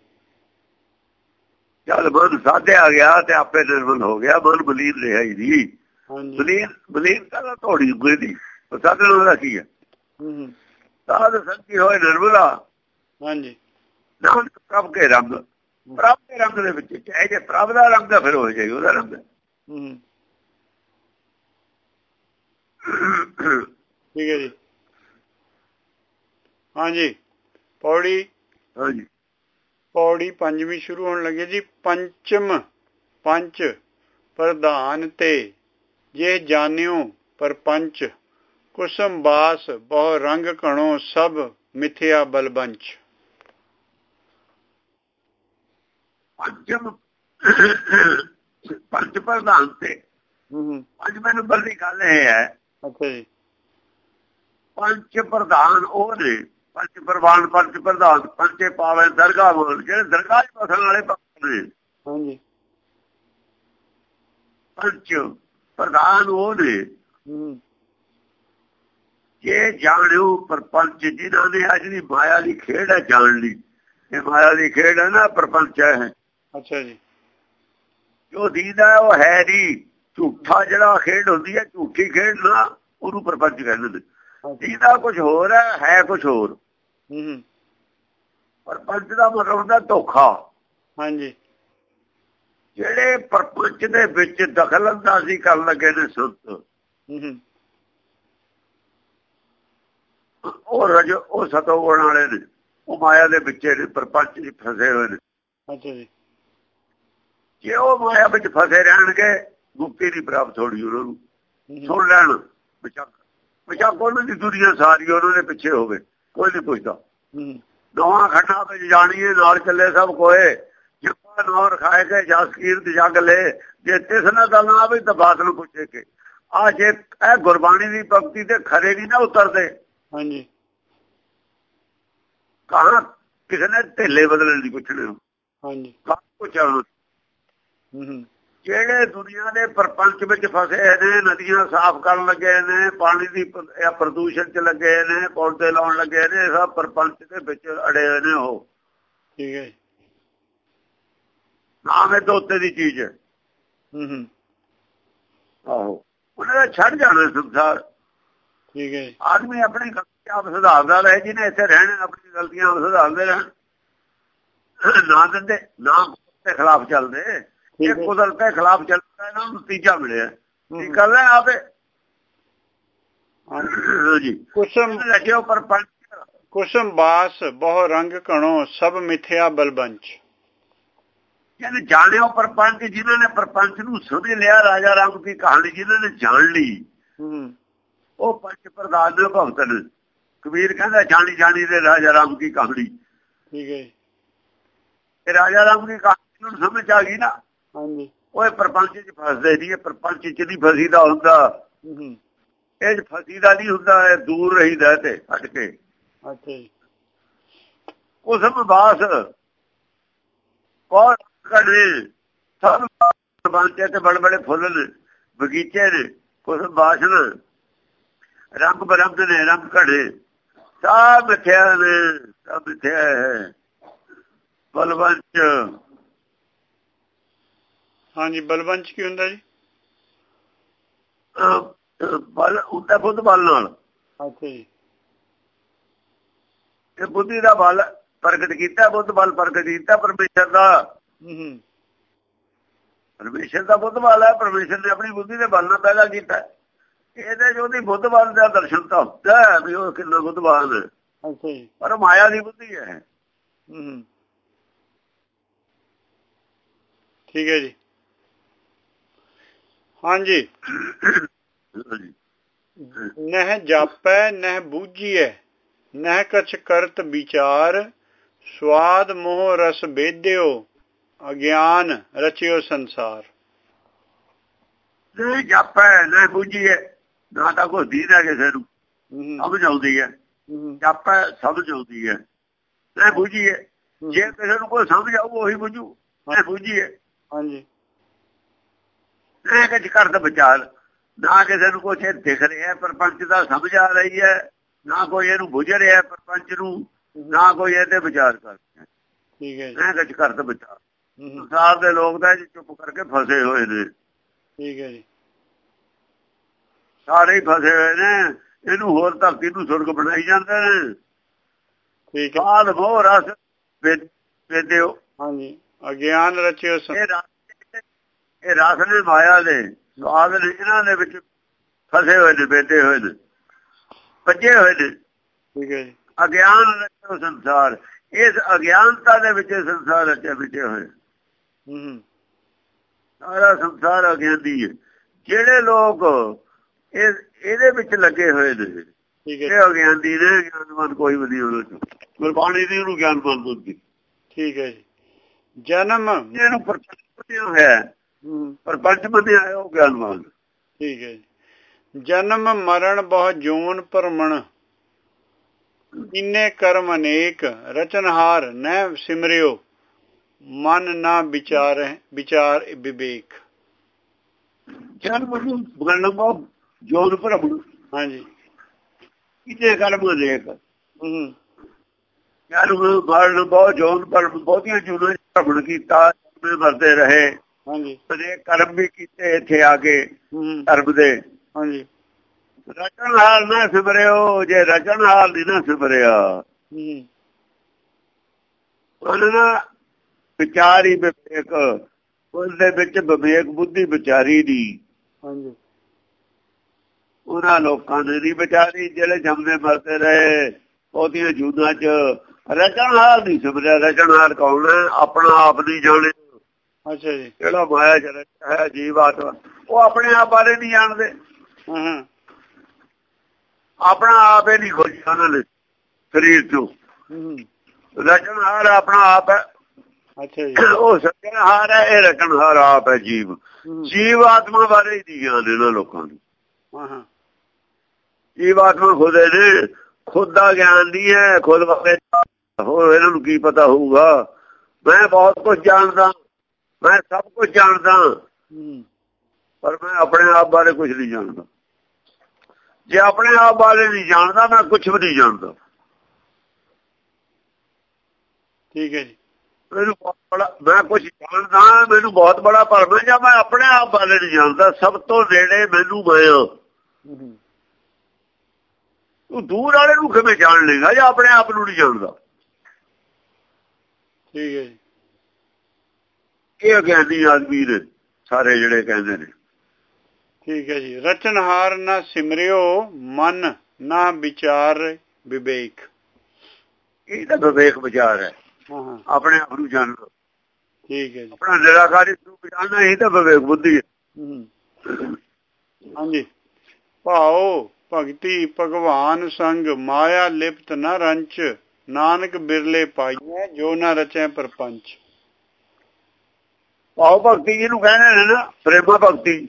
ਜਦ ਮਨ ਸਾਧਿਆ ਗਿਆ ਤੇ ਆਪੇ ਨਿਰਮਲ ਹੋ ਗਿਆ। ਮਨ ਬਲੀਨ ਰਿਹਾ ਹੀ ਨਹੀਂ। ਬਲੀਨ ਬਲੀਨ ਕਹਿੰਦਾ ਥੋੜੀ ਉਗੇ ਦੀ, ਸਾਧਣ ਦਾ ਕੀ ਹੈ। ਸਾਧ ਸੰਗੀ ਹੋਏ ਨਿਰਮਲਾ। ਹਾਂਜੀ। ਨਾਨਕ ਪ੍ਰਭ ਕੇ ਰੰਗ, ਪ੍ਰਭ ਦੇ ਰੰਗ ਦੇ ਵਿੱਚ, ਚਾਹੇ ਜੇ ਪ੍ਰਭ ਦਾ ਰੰਗ ਦਾ ਫਿਰ ਹੋ ਜਾਏ ਉਹਦਾ ਰੰਗ। ਠੀਕ ਹੈ ਜੀ। ਹਾਂਜੀ। ਪੌੜੀ ਹਾਂਜੀ। ਪੌੜੀ ਪੰਜਵੀਂ ਸ਼ੁਰੂ ਹੋਣ ਲੱਗੀ ਜੀ। ਪੰਚਮ ਪੰਚ ਪ੍ਰਧਾਨ ਤੇ ਜੇ ਜਾਣਿਓ ਪਰਪੰਚ ਕੁਸਮ ਬਾਸ ਬਹੁ ਰੰਗ ਘਣੋ ਸਭ ਮਿਥਿਆ ਬਲਬੰਚ। ਪੰਚਮ ਪੰਚ ਪ੍ਰਧਾਨ ਤੇ ਪੰਜਵੇਂ ਨੰਬਰ ਦੀ ਗੱਲ ਇਹ ਹੈ। ਅੱਛਾ ਜੀ। ਪੰਚ ਪ੍ਰਧਾਨ ਉਹ ਨੇ, ਪੰਚ ਪ੍ਰਵਾਨ, ਪੰਚ ਪ੍ਰਧਾਨ, ਪੰਚੇ ਪਾਵੇ ਦਰਗਾਹ ਬੋਲ, ਜਿਹੜੇ ਦਰਗਾਹ ਚ ਬਸਣ ਵਾਲੇ ਭਗਤ ਨੇ। ਹਾਂਜੀ। ਪੰਚ ਪ੍ਰਧਾਨ ਉਹ ਨੇ ਜੇ ਜਾਣਿਓ ਪਰਪੰਚ, ਜਿਨ੍ਹਾਂ ਨੇ ਅੱਜ ਦੀ ਮਾਇਆ ਦੀ ਖੇਡ ਹੈ ਜਾਣ ਲਈ। ਇਹ ਮਾਇਆ ਦੀ ਖੇਡ ਹੈ ਨਾ, ਪਰਪੰਚ ਹੈ। ਅੱਛਾ ਜੀ। ਜੋ ਦੀਦਾ ਉਹ ਹੈ ਨਹੀਂ, ਝੂਠਾ ਜਿਹੜਾ ਖੇਡ ਹੁੰਦੀ ਹੈ, ਝੂਠੀ ਖੇਡ ਨਾ, ਉਹਨੂੰ ਪਰਪੰਚ ਕਹਿੰਦੇ ਨੇ। ਜਿਹਦਾ ਕੁਝ ਹੋਰ ਹੈ, ਹੈ ਕੁਝ ਹੋਰ। ਪਰਪੰਚ ਦਾ ਮਤਲਬ ਹੁੰਦਾ ਧੋਖਾ। ਹਾਂਜੀ। ਜਿਹੜੇ ਪਰਪੰਚ ਦੇ ਵਿੱਚ ਦਖਲ ਅੰਦਾਜ਼ੀ ਕਰਨ ਲੱਗੇ ਨੇ ਸੰਤ, ਉਹ ਰਜ ਉਹ ਸਤੋ ਗੁਣ ਵਾਲੇ ਨੇ, ਉਹ ਮਾਇਆ ਦੇ ਵਿੱਚੇ ਨੇ, ਪ੍ਰਪੰਚ ਵਿੱਚ ਫਸੇ ਹੋਏ ਨੇ। ਅੱਛਾ ਜੀ। ਜੇ ਉਹ ਮਾਇਆ ਵਿੱਚ ਫਸੇ ਰਹਿਣਗੇ ਮੁਕਤੀ ਦੀ ਪ੍ਰਾਪਤ ਹੋਣੀ ਉਹਨਾਂ ਨੂੰ। ਸੁਣ ਲੈਣ ਵਿਚਾਕ ਵਿਚਾਕ ਉਹਨਾਂ ਦੀ ਦੁਨੀਆ ਸਾਰੀ ਉਹਨਾਂ ਦੇ ਪਿੱਛੇ ਹੋਵੇ, ਕੋਈ ਨਹੀਂ ਪੁੱਛਦਾ। ਦੋਹਾਂ ਖੰਡਾਂ ਵਿੱਚ ਜਾਣੀਏ ਨਾਲ ਚੱਲੇ ਸਭ ਕੋਏ, ਜਿਪਾ ਨੌ ਰਖਾਏ ਕੇ ਜਸ ਕੀਰਤ ਜਗ ਲੈ, ਜੇ ਤਿਸ ਨਾ ਗੱਲ ਨਾ ਆਵੇ ਤਾਂ ਬਾਤ ਨੂੰ ਪੁੱਛੇ ਕੇ। ਆ ਜੇ ਇਹ ਗੁਰਬਾਣੀ ਦੀ ਭਗਤੀ ਤੇ ਖਰੇ ਨਹੀਂ ਨਾ ਉਤਰਦੇ। ਹਾਂਜੀ। ਕਹਾਂ ਕਿਸੇ ਨੇ ਢੇਲੇ ਬਦਲਣ ਦੀ ਪੁੱਛਣੇ ਹੋ। ਹਾਂਜੀ। ਪੁੱਛਣ ਜਿਹੜੇ ਦੁਨੀਆ ਦੇ ਪ੍ਰਪੰਚ ਵਿੱਚ ਫਸੇ ਨੇ, ਨਦੀਆਂ ਸਾਫ਼ ਕਰਨ ਲੱਗੇ ਨੇ, ਪਾਣੀ ਦੀ ਪ੍ਰਦੂਸ਼ਣ ਚ ਲੱਗੇ ਨੇ, ਪੌਦੇ ਲਾਉਣ ਲੱਗੇ ਨੇ, ਸਭ ਪ੍ਰਪੰਚ ਦੇ ਵਿੱਚ ਅੜੇ ਹੋਏ ਨੇ। ਉਹ ਠੀਕ ਹੈ। ਨਾਮ ਇਹ ਤੋਂ ਉੱਤੇ ਦੀ ਚੀਜ਼ ਹੈ। ਹੂੰ ਆਹੋ, ਉਹਨਾਂ ਦਾ ਛੱਡ ਜਾਣਾ ਸੰਸਾਰ। ਠੀਕ ਹੈ। ਆਦਮੀ ਆਪਣੀ ਗਲਤੀ ਆਪ ਸੁਧਾਰਦਾ ਰਹੇ, ਜਿਹਨੇ ਇੱਥੇ ਰਹਿਣੇ ਆਪਣੀ ਗਲਤੀਆਂ ਆਪ ਸੁਧਾਰਦੇ ਰਹਿਣ। ਨਾ ਦਿੰਦੇ ਨਾ ਦੇ ਖਿਲਾਫ ਚੱਲਦੇ, ਇਹ ਕੁਦਰਤ ਦੇ ਖਿਲਾਫ ਚੱਲਦਾ, ਇਹਨਾਂ ਨੂੰ ਨਤੀਜਾ ਮਿਲਿਆ। ਕੀ ਕਰ ਲੈ ਆਪੇ ਜੀ। ਕੁਸਮ ਰੱਖਿਓ ਪ੍ਰਪੰਚ, ਕੁਸਮ ਬਾਸ ਬਹੁ ਰੰਗ ਕਣੋ, ਸਭ ਮਿਥਿਆ ਬਲਬੰਚ। ਕਹਿੰਦੇ ਜਾਣਿਓ ਪ੍ਰਪੰਚ, ਜਿਨ੍ਹਾਂ ਨੇ ਪ੍ਰਪੰਚ ਨੂੰ ਸਮਝ ਲਿਆ, ਰਾਜਾ ਰਾਮ ਦੀ ਕਹਾਣੀ ਜਿਨ੍ਹਾਂ ਨੇ ਜਾਣ ਲਈ, ਉਹ ਪੰਚ ਪ੍ਰਧਾਨ ਦੇ ਭਗਤ ਨੇ। ਕਬੀਰ ਕਹਿੰਦਾ ਜਾਣੀ ਜਾਣੀ ਦੇ ਰਾਜਾ ਰਾਮ ਦੀ ਕਹਾਣੀ। ਠੀਕ ਹੈ। ਇਹ ਰਾਜਾ ਰਾਮ ਦੀ ਕਹਾਣੀ ਨੂੰ ਸਮਝ ਆ ਗਈ ਨਾ। ਹਾਂਜੀ। ਉਹ ਪ੍ਰਪੰਚ ਚ ਫਸਦੇ ਨਹੀਂ, ਪ੍ਰਪੰਚ ਚ ਨਹੀਂ ਫਸੀਦਾ ਹੁੰਦਾ, ਇਹ ਚ ਫਸੀਦਾ ਨਹੀਂ ਹੁੰਦਾ, ਇਹ ਦੂਰ ਰਹੀਦਾ ਤੇ ਹਟ ਕੇ। ਅੱਛਾ ਜੀ। ਕੁਸਮ ਬਾਸ ਬਹੁਤ ਕੜੇ, ਸਭ ਬਗੀਚੇ ਤੇ ਬੜੇ ਬੜੇ ਫੁੱਲ ਨੇ, ਬਗੀਚੇ ਨੇ, ਕੁਸਮ ਬਾਸ ਨੇ, ਰੰਗ ਬਰੰਗ ਨੇ, ਰੰਗ ਘੜੇ, ਸਭ ਮਿੱਥਿਆ ਨੇ, ਸਭ ਮਿੱਥਿਆ ਹੈ। ਬਲਵੰਚ। ਹਾਂਜੀ। ਬਲਵੰਚ ਕੀ ਹੁੰਦਾ ਜੀ? ਬਲ ਹੁੰਦਾ ਬੁੱਧ ਬਲ ਨਾਲ। ਅੱਛਾ ਜੀ। ਇਹ ਬੁੱਧੀ ਦਾ ਬਲ ਪ੍ਰਗਟ ਕੀਤਾ, ਬੁੱਧ ਬਲ ਪ੍ਰਗਟ ਕੀਤਾ ਪਰਮੇਸ਼ਰ ਦਾ। ਪਰਮੇਸ਼ਰ ਦਾ ਬੁੱਧ ਬਲ ਹੈ, ਪਰਮੇਸ਼ਰ ਨੇ ਆਪਣੀ ਬੁੱਧੀ ਦੇ ਬਲ ਨਾਲ ਪੈਦਾ ਕੀਤਾ। ਇਹਦੇ ਚ ਉਹਦੀ ਬੁੱਧ ਬਲ ਦਾ ਦਰਸ਼ਨ ਤਾਂ ਹੁੰਦਾ ਵੀ ਉਹ ਕਿੰਨਾ ਬੁੱਧਵਾਨ ਹੈ। ਅੱਛਾ ਜੀ। ਪਰ ਮਾਇਆ ਦੀ ਬੁੱਧੀ ਹੈ। ਹੂੰ ਠੀਕ ਹੈ ਜੀ। ਹਾਂਜੀ। ਨਹਿ ਜਾਪੈ ਨਹਿ ਬੂਝੀਐ, ਨਹਿ ਕਛ ਕਰਤ ਵਿਚਾਰ, ਸਵਾਦ ਮੋਹ ਰਸ ਬੇਦਿਓ, ਅਗਿਆਨ ਰਚਿਓ ਸੰਸਾਰ। ਨਹੀਂ ਜਾਪੈ ਨਾ ਬੂਝੀਏ, ਨਾ ਤਾਂ ਕੋਈ ਦੀਦਾ ਕਿਸੇ ਨੂੰ ਸਮਝ ਆਉਂਦੀ ਹੈ। ਜਾਪੈ ਸਮਝ ਆਉਂਦੀ ਹੈ, ਨਾ ਬੂਝੀਏ। ਜੇ ਕਿਸੇ ਨੂੰ ਕੋਈ ਸਮਝ ਆਊ ਉਹੀ ਬੁਝੂ, ਨਾ ਬੂਝੀਏ। ਹਾਂਜੀ। ਨਾ ਕੁਝ ਕਰਦਾ ਵਿਚਾਰ, ਨਾ ਕਿਸੇ ਨੂੰ ਕੁਛ ਦਿਖ ਰਿਹਾ ਪ੍ਰਪੰਚ ਦਾ ਸਮਝ ਆ ਰਹੀ ਹੈ, ਨਾ ਕੋਈ ਇਹਨੂੰ ਬੁਝ ਰਿਹਾ ਪ੍ਰਪੰਚ ਨੂੰ, ਨਾ ਕੋਈ ਇਹਦੇ ਵਿਚਾਰ ਕਰ ਰਿਹਾ। ਠੀਕ ਹੈ। ਨਾ ਕੁਝ ਕਰਦਾ ਵਿਚਾਰ। ਸੰਸਾਰ ਦੇ ਲੋਕ ਤਾਂ ਚੁੱਪ ਕਰਕੇ ਫਸੇ ਹੋਏ ਨੇ। ਠੀਕ ਹੈ ਜੀ। ਸਾਰੇ ਹੀ ਫਸੇ ਹੋਏ ਨੇ, ਇਹਨੂੰ ਹੋਰ ਧਰਤੀ ਨੂੰ ਸੁਰਗ ਬਣਾਈ ਜਾਂਦੇ ਨੇ। ਠੀਕ ਹੈ। ਬਾਦ ਮੋਹ ਰਸ ਵੇਦਿਓ। ਹਾਂਜੀ। ਅਗਿਆਨ ਰਚਿਓ। ਇਹ ਰਸ ਨੇ ਮਾਇਆ ਦੇ, ਸਵਾਦ ਨੇ ਇਹਨਾਂ ਦੇ ਵਿੱਚ ਫਸੇ ਹੋਏ ਨੇ, ਬੈਠੇ ਹੋਏ ਨੇ, ਭੱਜੇ ਹੋਏ ਨੇ। ਠੀਕ ਹੈ ਜੀ। ਅਗਿਆਨ ਰਚਿਓ ਸੰਸਾਰ, ਇਸ ਅਗਿਆਨਤਾ ਦੇ ਵਿੱਚ ਸੰਸਾਰ ਰਚੇ ਵਿਚੇ ਹੋਏ। ਹੂੰ ਸਾਰਾ ਸੰਸਾਰ ਅਗਿਆਨੀ ਹੈ। ਜਿਹੜੇ ਲੋਕ ਇਹ ਇਹਦੇ ਵਿੱਚ ਲੱਗੇ ਹੋਏ ਨੇ, ਇਹ ਅਗਿਆਨੀ ਨੇ, ਗਿਆਨਵਾਨ ਕੋਈ ਵੀ ਨਹੀਂ ਉਹਨਾਂ ਚ। ਗੁਰਬਾਣੀ ਦੀ ਉਹਨੂੰ ਗਿਆਨਵਾਨ ਬੁੱਧੀ। ਠੀਕ ਹੈ ਜੀ। ਜਨਮ ਇਹਨੂੰ ਪ੍ਰਪੰਚ ਮੰਨਿਆ ਹੋਇਆ, ਪ੍ਰਪੰਚ ਮੰਨਿਆ ਉਹ ਗਿਆਨਵਾਨ। ਠੀਕ ਹੈ ਜੀ। ਜਨਮ ਮਰਨ ਬਹੁ ਜੋਨ ਭਰਮਣ, ਇੰਨੇ ਕਰਮ ਅਨੇਕ, ਰਚਨਹਾਰ ਨਹਿ ਸਿਮਰਿਓ, ਮਨ ਨਾ ਵਿਚਾਰ ਵਿਚਾਰ ਵਿਵੇਕ। ਜਨਮ ਮਰਨ ਬਹੁ ਜੋਨ ਭਰਮਣ। ਹਾਂਜੀ। ਇੰਨੇ ਕਰਮ ਅਨੇਕ। ਹੂੰ ਜਨਮ ਮਰਨ ਬਹੁ ਜੋਨ ਭਰਮਣ, ਬਹੁਤੀਆਂ ਜੂਨਾਂ ਭਰਮਣ ਕੀਤਾ, ਮਰਦੇ ਰਹੇ। ਹਾਂਜੀ। ਅਨੇਕ ਕਰਮ ਵੀ ਕੀਤੇ ਇੱਥੇ ਆ ਕੇ ਧਰਮ ਦੇ। ਹਾਂਜੀ। ਰਚਨਹਾਰ ਨਾ ਸਿਮਰਿਓ, ਜੇ ਰਚਨਹਾਰ ਨਹੀਂ ਨਾ ਸਿਮਰਿਆ, ਉਹਨਾ ਵਿਚਾਰ ਹੀ ਵਿਵੇਕ, ਉਹਦੇ ਵਿੱਚ ਵਿਵੇਕ ਬੁੱਧੀ ਵਿਚਾਰੀ ਦੀ। ਹਾਂਜੀ। ਉਹਨਾਂ ਲੋਕਾਂ ਨੇ ਨਹੀਂ ਵਿਚਾਰੀ ਜਿਹੜੇ ਜੰਮਦੇ ਮਰਦੇ ਰਹੇ ਉਹਦੀਆਂ ਜੂਨਾਂ 'ਚ। ਰਚਨਹਾਰ ਨਹੀਂ ਸਮਝਿਆ। ਰਚਨਹਾਰ ਕੌਣ ਹੈ? ਆਪਣਾ ਆਪ ਨਹੀਂ ਜਾਣੇ। ਅੱਛਾ ਜੀ। ਜਿਹੜਾ ਮਾਇਆ ਚ ਹੈ ਜੀਵ ਆਤਮਾ, ਉਹ ਆਪਣੇ ਆਪ ਬਾਰੇ ਨਹੀਂ ਜਾਣਦੇ। ਹਾਂ, ਆਪਣਾ ਆਪ ਹੀ ਨਹੀਂ ਖੋਜਿਆ ਉਹਨਾਂ ਨੇ ਸਰੀਰ ਚੋਂ। ਰਚਨਹਾਰ ਆਪਣਾ ਆਪ ਹੈ। ਅੱਛਾ ਜੀ। ਉਹ ਸੱਜਣਹਾਰ ਹੈ, ਇਹ ਰਚਨਹਾਰ ਆਪ ਹੈ ਜੀਵ। ਜੀਵ ਆਤਮਾ ਬਾਰੇ ਹੀ ਨਹੀਂ ਗਿਆਨ ਇਹਨਾਂ ਲੋਕਾਂ ਨੂੰ। ਜੀਵ ਆਤਮਾ ਖੁਦ ਨੇ, ਖੁਦ ਦਾ ਗਿਆਨ ਨਹੀਂ ਹੈ। ਖੁਦ ਬਾਰੇ ਹੋਰ ਇਹਨਾਂ ਨੂੰ ਕੀ ਪਤਾ ਹੋਊਗਾ? ਮੈਂ ਬਹੁਤ ਕੁਝ ਜਾਣਦਾ, ਮੈਂ ਸਭ ਕੁਝ ਜਾਣਦਾ, ਪਰ ਮੈਂ ਆਪਣੇ ਆਪ ਬਾਰੇ ਕੁਝ ਨਹੀਂ ਜਾਣਦਾ। ਜੇ ਆਪਣੇ ਆਪ ਬਾਰੇ ਨਹੀਂ ਜਾਣਦਾ, ਮੈਂ ਕੁਝ ਵੀ ਨਹੀਂ ਜਾਣਦਾ। ਠੀਕ ਹੈ ਜੀ। ਮੈਨੂੰ ਬਹੁਤ ਬੜਾ, ਮੈਂ ਕੁਝ ਜਾਣਦਾ, ਮੈਨੂੰ ਬਹੁਤ ਬੜਾ ਭਰਮ ਹੈ। ਜਾਂ ਮੈਂ ਆਪਣੇ ਆਪ ਬਾਰੇ ਨਹੀਂ ਜਾਣਦਾ। ਸਭ ਤੋਂ ਨੇੜੇ ਮੈਨੂੰ ਮੈਂ। ਤੂੰ ਦੂਰ ਵਾਲੇ ਨੂੰ ਕਿਵੇਂ ਜਾਣ ਲੇਗਾ ਜਾਂ ਆਪਣੇ ਆਪ ਨੂੰ ਨਹੀਂ ਜਾਣਦਾ? ਠੀਕ ਹੈ ਜੀ। ਇਹ ਅਗਿਆਨੀ ਆਦਮੀ ਨੇ ਸਾਰੇ ਜਿਹੜੇ ਕਹਿੰਦੇ ਨੇ। ਠੀਕ ਹੈ ਜੀ। ਰਚਨਹਾਰ ਨਾ ਸਿਮਰਿਓ ਮਨ, ਨਾ ਵਿਚਾਰ ਵਿਵੇਕ। ਇਹ ਤਾਂ ਵਿਵੇਕ ਵਿਚਾਰ ਹੈ। ਹਾਂ, ਆਪਣੇ ਆਪ ਨੂੰ ਜਾਣਨਾ। ਠੀਕ ਹੈ ਜੀ। ਆਪਣਾ ਨਿਰਾਕਾਰੀ ਸਰੂਪ ਜਾਣਨਾ, ਇਹ ਤਾਂ ਵਿਵੇਕ ਬੁੱਧੀ ਹੈ। ਹਾਂਜੀ। ਭਾਓ ਭਗਤੀ ਭਗਵਾਨ ਸੰਗ, ਮਾਇਆ ਲਿਪਤ ਨਾ ਰੰਚ, ਨਾਨਕ ਬਿਰਲੇ ਪਾਈਐ ਜੋ ਨਾ ਰਚੈ ਪਰਪੰਚ। ਭਾਉ ਭਗਤੀ ਜਿਹਨੂੰ ਕਹਿੰਦੇ ਨੇ ਨਾ, ਪ੍ਰੇਮਾ ਭਗਤੀ,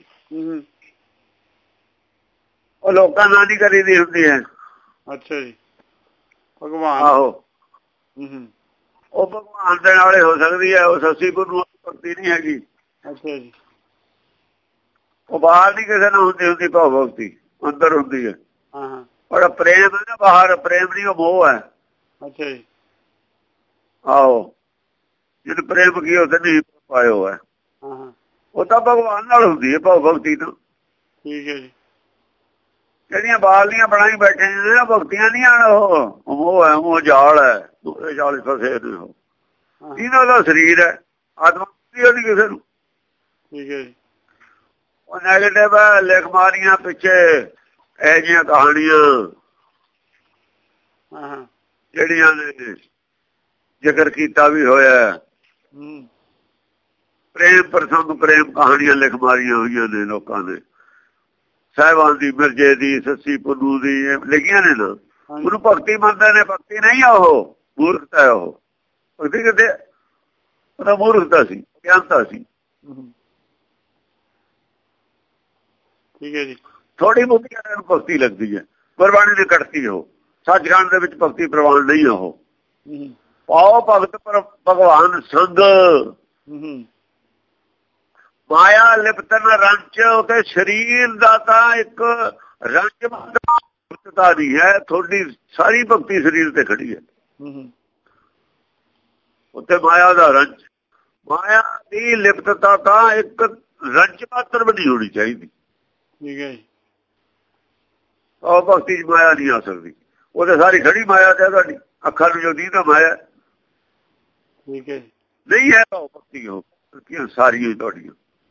ਉਹ ਲੋਕਾਂ ਨਾਲ ਨਹੀਂ ਕਰੀਦੀ ਹੁੰਦੀ ਹੈ। ਅੱਛਾ ਜੀ। ਭਗਵਾਨ, ਆਹੋ, ਹੂੰ, ਉਹ ਭਗਵਾਨ ਦੇ ਨਾਲ ਹੋ ਸਕਦੀ ਹੈ। ਉਹ ਸੱਸੀ ਗੁਰੂ ਭਗਤੀ ਨਹੀਂ ਹੈਗੀ। ਅੱਛਾ ਜੀ। ਉਹ ਬਾਹਰ ਨਹੀਂ ਕਿਸੇ ਨਾਲ ਹੁੰਦੀ ਹੁੰਦੀ ਭਾਉ ਭਗਤੀ, ਅੰਦਰ ਹੁੰਦੀ ਹੈ। ਹਾਂ, ਪਰ ਪ੍ਰੇਮ ਹੈ ਨਾ, ਬਾਹਰ ਪ੍ਰੇਮ ਨਹੀਂ, ਉਹ ਮੋਹ ਹੈ। ਅੱਛਾ ਜੀ। ਆਹੋ, ਜਿਹਨੂੰ ਪ੍ਰੇਮ ਕੀ ਉਹ ਤੇ ਨਹੀਂ ਪਾਇਓ ਹੈ। ਹਾਂ, ਉਹ ਤਾਂ ਭਗਵਾਨ ਨਾਲ ਹੁੰਦੀ ਹੈ ਭਾਉ ਭਗਤੀ ਤੋਂ। ਠੀਕ ਹੈ ਜੀ। ਜਿਹੜੀਆਂ ਬਾਲੀਆਂ ਬਣਾਈ ਬੈਠੇ ਨੇ ਨਾ, ਭਗਤੀਆਂ ਨਹੀਂ ਆਣ। ਉਹ ਮੋਹ ਹੈ, ਉਹ ਜਾਲ ਹੈ, ਦੂਰੇ ਜਾਲ ਫਸੇ ਨੇ। ਉਹ ਇਹਨਾਂ ਦਾ ਸਰੀਰ ਹੈ, ਆਤਮਾ ਉਹਦੀ ਕਿਸੇ ਨੂੰ। ਠੀਕ ਹੈ ਜੀ। ਉਹ ਨੈਗੇਟਿਵ ਹੈ। ਲਿਖ ਮਾਰੀਆਂ ਪਿੱਛੇ ਇਹੋ ਜਿਹੀਆਂ ਕਹਾਣੀਆਂ ਹਾਂ, ਜਿਹੜੀਆਂ ਨੇ ਜ਼ਿਕਰ ਕੀਤਾ ਵੀ ਹੋਇਆ। ਪ੍ਰੇਮ ਪ੍ਰਸੰਗ, ਪ੍ਰੇਮ ਕਹਾਣੀਆਂ ਲਿਖ ਮਾਰੀਆਂ ਹੋਈਆਂ ਨੇ ਲੋਕਾਂ ਨੇ। ਸਾਹਿਬਾਨ ਦੀ, ਮਿਰਜੇ ਦੀ, ਸੱਸੀ ਪੁੰਨੂ ਦੀ ਲਿਖੀਆਂ ਨੇ ਨਾ। ਉਹਨੂੰ ਭਗਤੀ ਮੰਨਦੇ ਨੇ। ਭਗਤੀ ਨਹੀਂ ਆ, ਉਹ ਮੂਰਖਤਾ ਹੈ। ਉਹ ਭਗਤੀ ਕਿਤੇ, ਉਹਦਾ ਮੂਰਖਤਾ ਸੀ, ਗਿਆਨਤਾ ਸੀ। ਠੀਕ ਹੈ ਜੀ। ਥੋੜੀ ਬਹੁਤੀ ਨੂੰ ਭਗਤੀ ਲੱਗਦੀ ਹੈ। ਗੁਰਬਾਣੀ ਦੀ ਕੱਟਤੀ ਉਹ। ਸੱਚਖੰਡ ਦੇ ਵਿੱਚ ਭਗਤੀ ਪ੍ਰਵਾਨ ਨਹੀਂ ਉਹ। ਪਾਓ ਭਗਤ ਭਗਵਾਨ ਸੰਗ, ਮਾਇਆ ਲਿਪਤਨ ਰੰਚ। ਉਤੇ ਸਰੀਰ ਦਾ ਤਾਂ ਇੱਕ ਰੰਚ ਭਗਤਤਾ ਦੀ ਹੈ। ਤੁਹਾਡੀ ਸਾਰੀ ਭਗਤੀ ਸਰੀਰ ਤੇ ਖੜੀ ਹੈ। ਉੱਥੇ ਮਾਇਆ ਦਾ ਰੰਚ, ਮਾਇਆ ਦੀ ਲਿਪਤਤਾ ਤਾਂ ਇੱਕ ਰੰਚ ਮਾਤਰ ਬਣੀ ਹੋਣੀ ਚਾਹੀਦੀ। ਠੀਕ ਹੈ ਜੀ। ਉਹ ਭਗਤੀ ਚ ਮਾਇਆ ਨਹੀਂ ਆ ਸਕਦੀ। ਉਹ ਤੇ ਸਾਰੀ ਖੜੀ ਮਾਇਆ ਤੇ ਤੁਹਾਡੀ ਅੱਖਾਂ ਨੂੰ ਜੋ ਦੀਦਾ ਮਾਇਆ। ਠੀਕ ਹੈ ਜੀ। ਨਹੀਂ ਹੈ ਉਹ ਭਗਤੀ। ਉਹ ਸਾਰੀ ਹੋਈ ਤੁਹਾਡੀ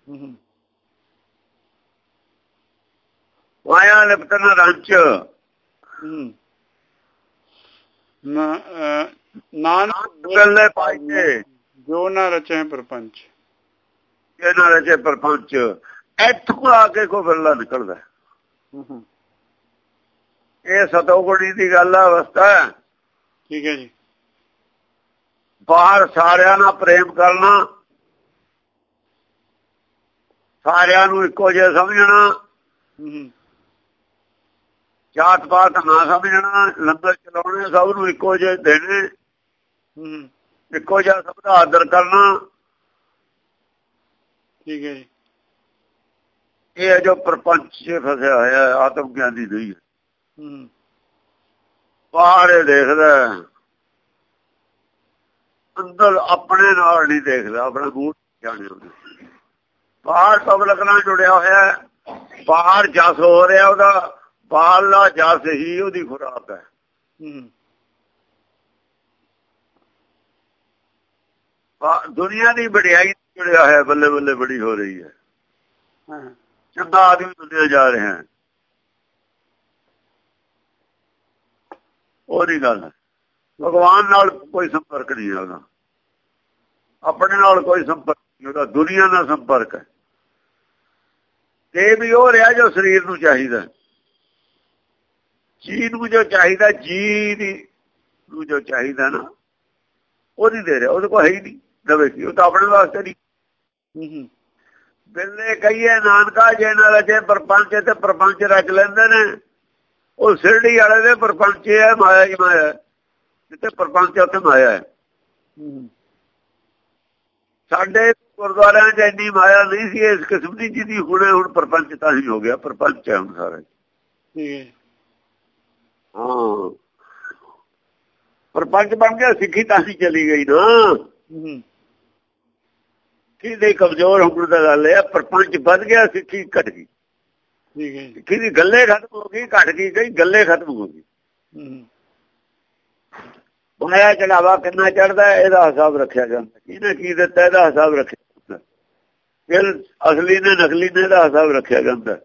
ਮਾਇਆ ਲਿਪਤਨ ਰੰਚ। ਨਾਨਕ ਗੱਲੇ ਪਾਈਏ ਜੋ ਨਾ ਰਚੈ ਪਰਪੰਚ। ਇਹ ਨਾ ਰਚੇ ਪਰਪੰਚ। ਇੱਥੋਂ ਆ ਕੇ ਕੋਈ ਬਿਰਲਾ ਨਿਕਲਦਾ। ਇਹ ਸਤੋਗੁਣੀ ਦੀ ਗੱਲ ਹੈ, ਅਵਸਥਾ ਹੈ। ਠੀਕ ਹੈ ਜੀ। ਬਾਹਰ ਸਾਰਿਆਂ ਨਾਲ ਪ੍ਰੇਮ ਕਰਨਾ, ਸਾਰਿਆਂ ਨੂੰ ਇੱਕੋ ਜਿਹਾ ਸਮਝਣਾ, ਜਾਤ ਪਾਤ ਨਾ ਸਮਝਣਾ, ਲੰਗਰ ਚਲਾਉਣੇ ਸਭ ਨੂੰ ਇੱਕੋ ਜਿਹੇ ਦੇਣੇ, ਇੱਕੋ ਜਿਹਾ ਸਭ ਦਾ ਆਦਰ ਕਰਨਾ। ਠੀਕ ਹੈ ਜੀ। ਇਹ ਜੋ ਪ੍ਰਪੰਚ ਚ ਫਸਿਆ ਹੋਇਆ ਆਤਮ ਗਿਆਨੀ ਨਹੀਂ ਹੈ। ਬਾਹਰ ਇਹ ਦੇਖਦਾ, ਅੰਦਰ ਆਪਣੇ ਨਾਲ ਨਹੀਂ ਦੇਖਦਾ, ਆਪਣਾ ਮੂੰਹ ਜਾਣੇ ਉਹਦੇ। ਬਾਹਰ ਪਬਲਿਕ ਨਾਲ ਜੁੜਿਆ ਹੋਇਆ, ਬਾਹਰ ਜਸ ਹੋ ਰਿਹਾ ਉਹਦਾ, ਬਾਹਰਲਾ ਜਸ ਹੀ ਉਹਦੀ ਖੁਰਾਕ ਹੈ। ਦੁਨੀਆ ਦੀ ਵਡਿਆਈ ਜੁੜਿਆ ਹੋਇਆ, ਬੱਲੇ ਬੱਲੇ ਬੜੀ ਹੋ ਰਹੀ ਹੈ। ਚੰਗਾ ਆਦਮੀ ਦੁਨੀਆ ਜਾ ਰਿਹਾ। ਉਹ ਨਹੀਂ ਗੱਲ। ਭਗਵਾਨ ਨਾਲ ਕੋਈ ਸੰਪਰਕ ਨਹੀਂ ਉਹਦਾ, ਆਪਣੇ ਨਾਲ ਕੋਈ ਸੰਪਰਕ ਨਹੀਂ ਉਹਦਾ, ਦੁਨੀਆ ਨਾਲ ਸੰਪਰਕ ਹੈ। ਤੇ ਵੀ ਉਹ ਰਿਹਾ ਜੋ ਸਰੀਰ ਨੂੰ ਚਾਹੀਦਾ, ਜੀ ਨੂੰ ਜੋ ਚਾਹੀਦਾ, ਜੀ ਦੀ ਨੂੰ ਜੋ ਚਾਹੀਦਾ ਨਾ ਉਹ ਨਹੀਂ ਦੇ ਰਿਹਾ, ਉਹਦੇ ਕੋਲ ਹੈ ਹੀ ਨਹੀਂ। ਦਵੇ ਕੀ, ਉਹ ਤਾਂ ਆਪਣੇ ਵਾਸਤੇ ਨਹੀਂ। ਬਿੱਲੇ ਕਹੀਏ ਨਾਨਕਾ ਜੇ ਨਾ ਰਚੇ ਪਰਪੰਚ, ਤੇ ਪਰਪੰਚ ਰਚ ਲੈਂਦੇ ਨੇ। ਉਹ ਸਿਰੜੀ ਵਾਲੇ ਦੇ ਪਰਪੰਚ ਹੈ, ਮਾਇਆ ਹੀ ਮਾਇਆ, ਜਿੱਥੇ ਪਰਪੰਚ ਉੱਥੇ ਮਾਇਆ ਹੈ। ਸਾਡੇ ਗੁਰਦੁਆਰਿਆਂ ਚ ਇੰਨੀ ਮਾਇਆ ਨਹੀਂ ਸੀ ਇਸ ਕਿਸਮ ਦੀ ਜਿਹਦੀ ਹੁਣੇ ਹੁਣ ਪਰਪੰਚ ਤਾਂ ਹੀ ਹੋ ਗਿਆ, ਪਰਪੰਚ ਹੈ ਹੁਣ ਸਾਰੇ। ਹਾਂ, ਪਰਪੰਚ ਬਣ ਗਿਆ, ਸਿੱਖੀ ਤਾਂ ਹੀ ਚਲੀ ਗਈ ਨਾ। ਸਿੱਖੀ ਕਮਜ਼ੋਰ ਹੋਣ ਦਾ ਗੱਲ ਹੈ, ਪਰਪੰਚ ਵੱਧ ਗਿਆ, ਸਿੱਖੀ ਘਟ ਗਈ। ਸਿੱਖੀ ਦੀ ਗੱਲੇ ਖਤਮ ਹੋ ਗਈ, ਘਟ ਗਈ ਗਈ, ਗੱਲੇ ਖਤਮ ਹੋ ਗਈ। ਮਾਇਆ ਚੜਾਵਾ ਕਿੰਨਾ ਚੜਦਾ ਇਹਦਾ ਹਿਸਾਬ ਰੱਖਿਆ ਜਾਂਦਾ, ਕਿਹਨੇ ਕੀ ਦਿੱਤਾ ਇਹਦਾ ਹਿਸਾਬ ਰੱਖਿਆ ਜਾਂਦਾ, ਫਿਰ ਅਸਲੀ ਨੇ ਨਕਲੀ ਨੇ ਇਹਦਾ ਹਿਸਾਬ ਰੱਖਿਆ ਜਾਂਦਾ।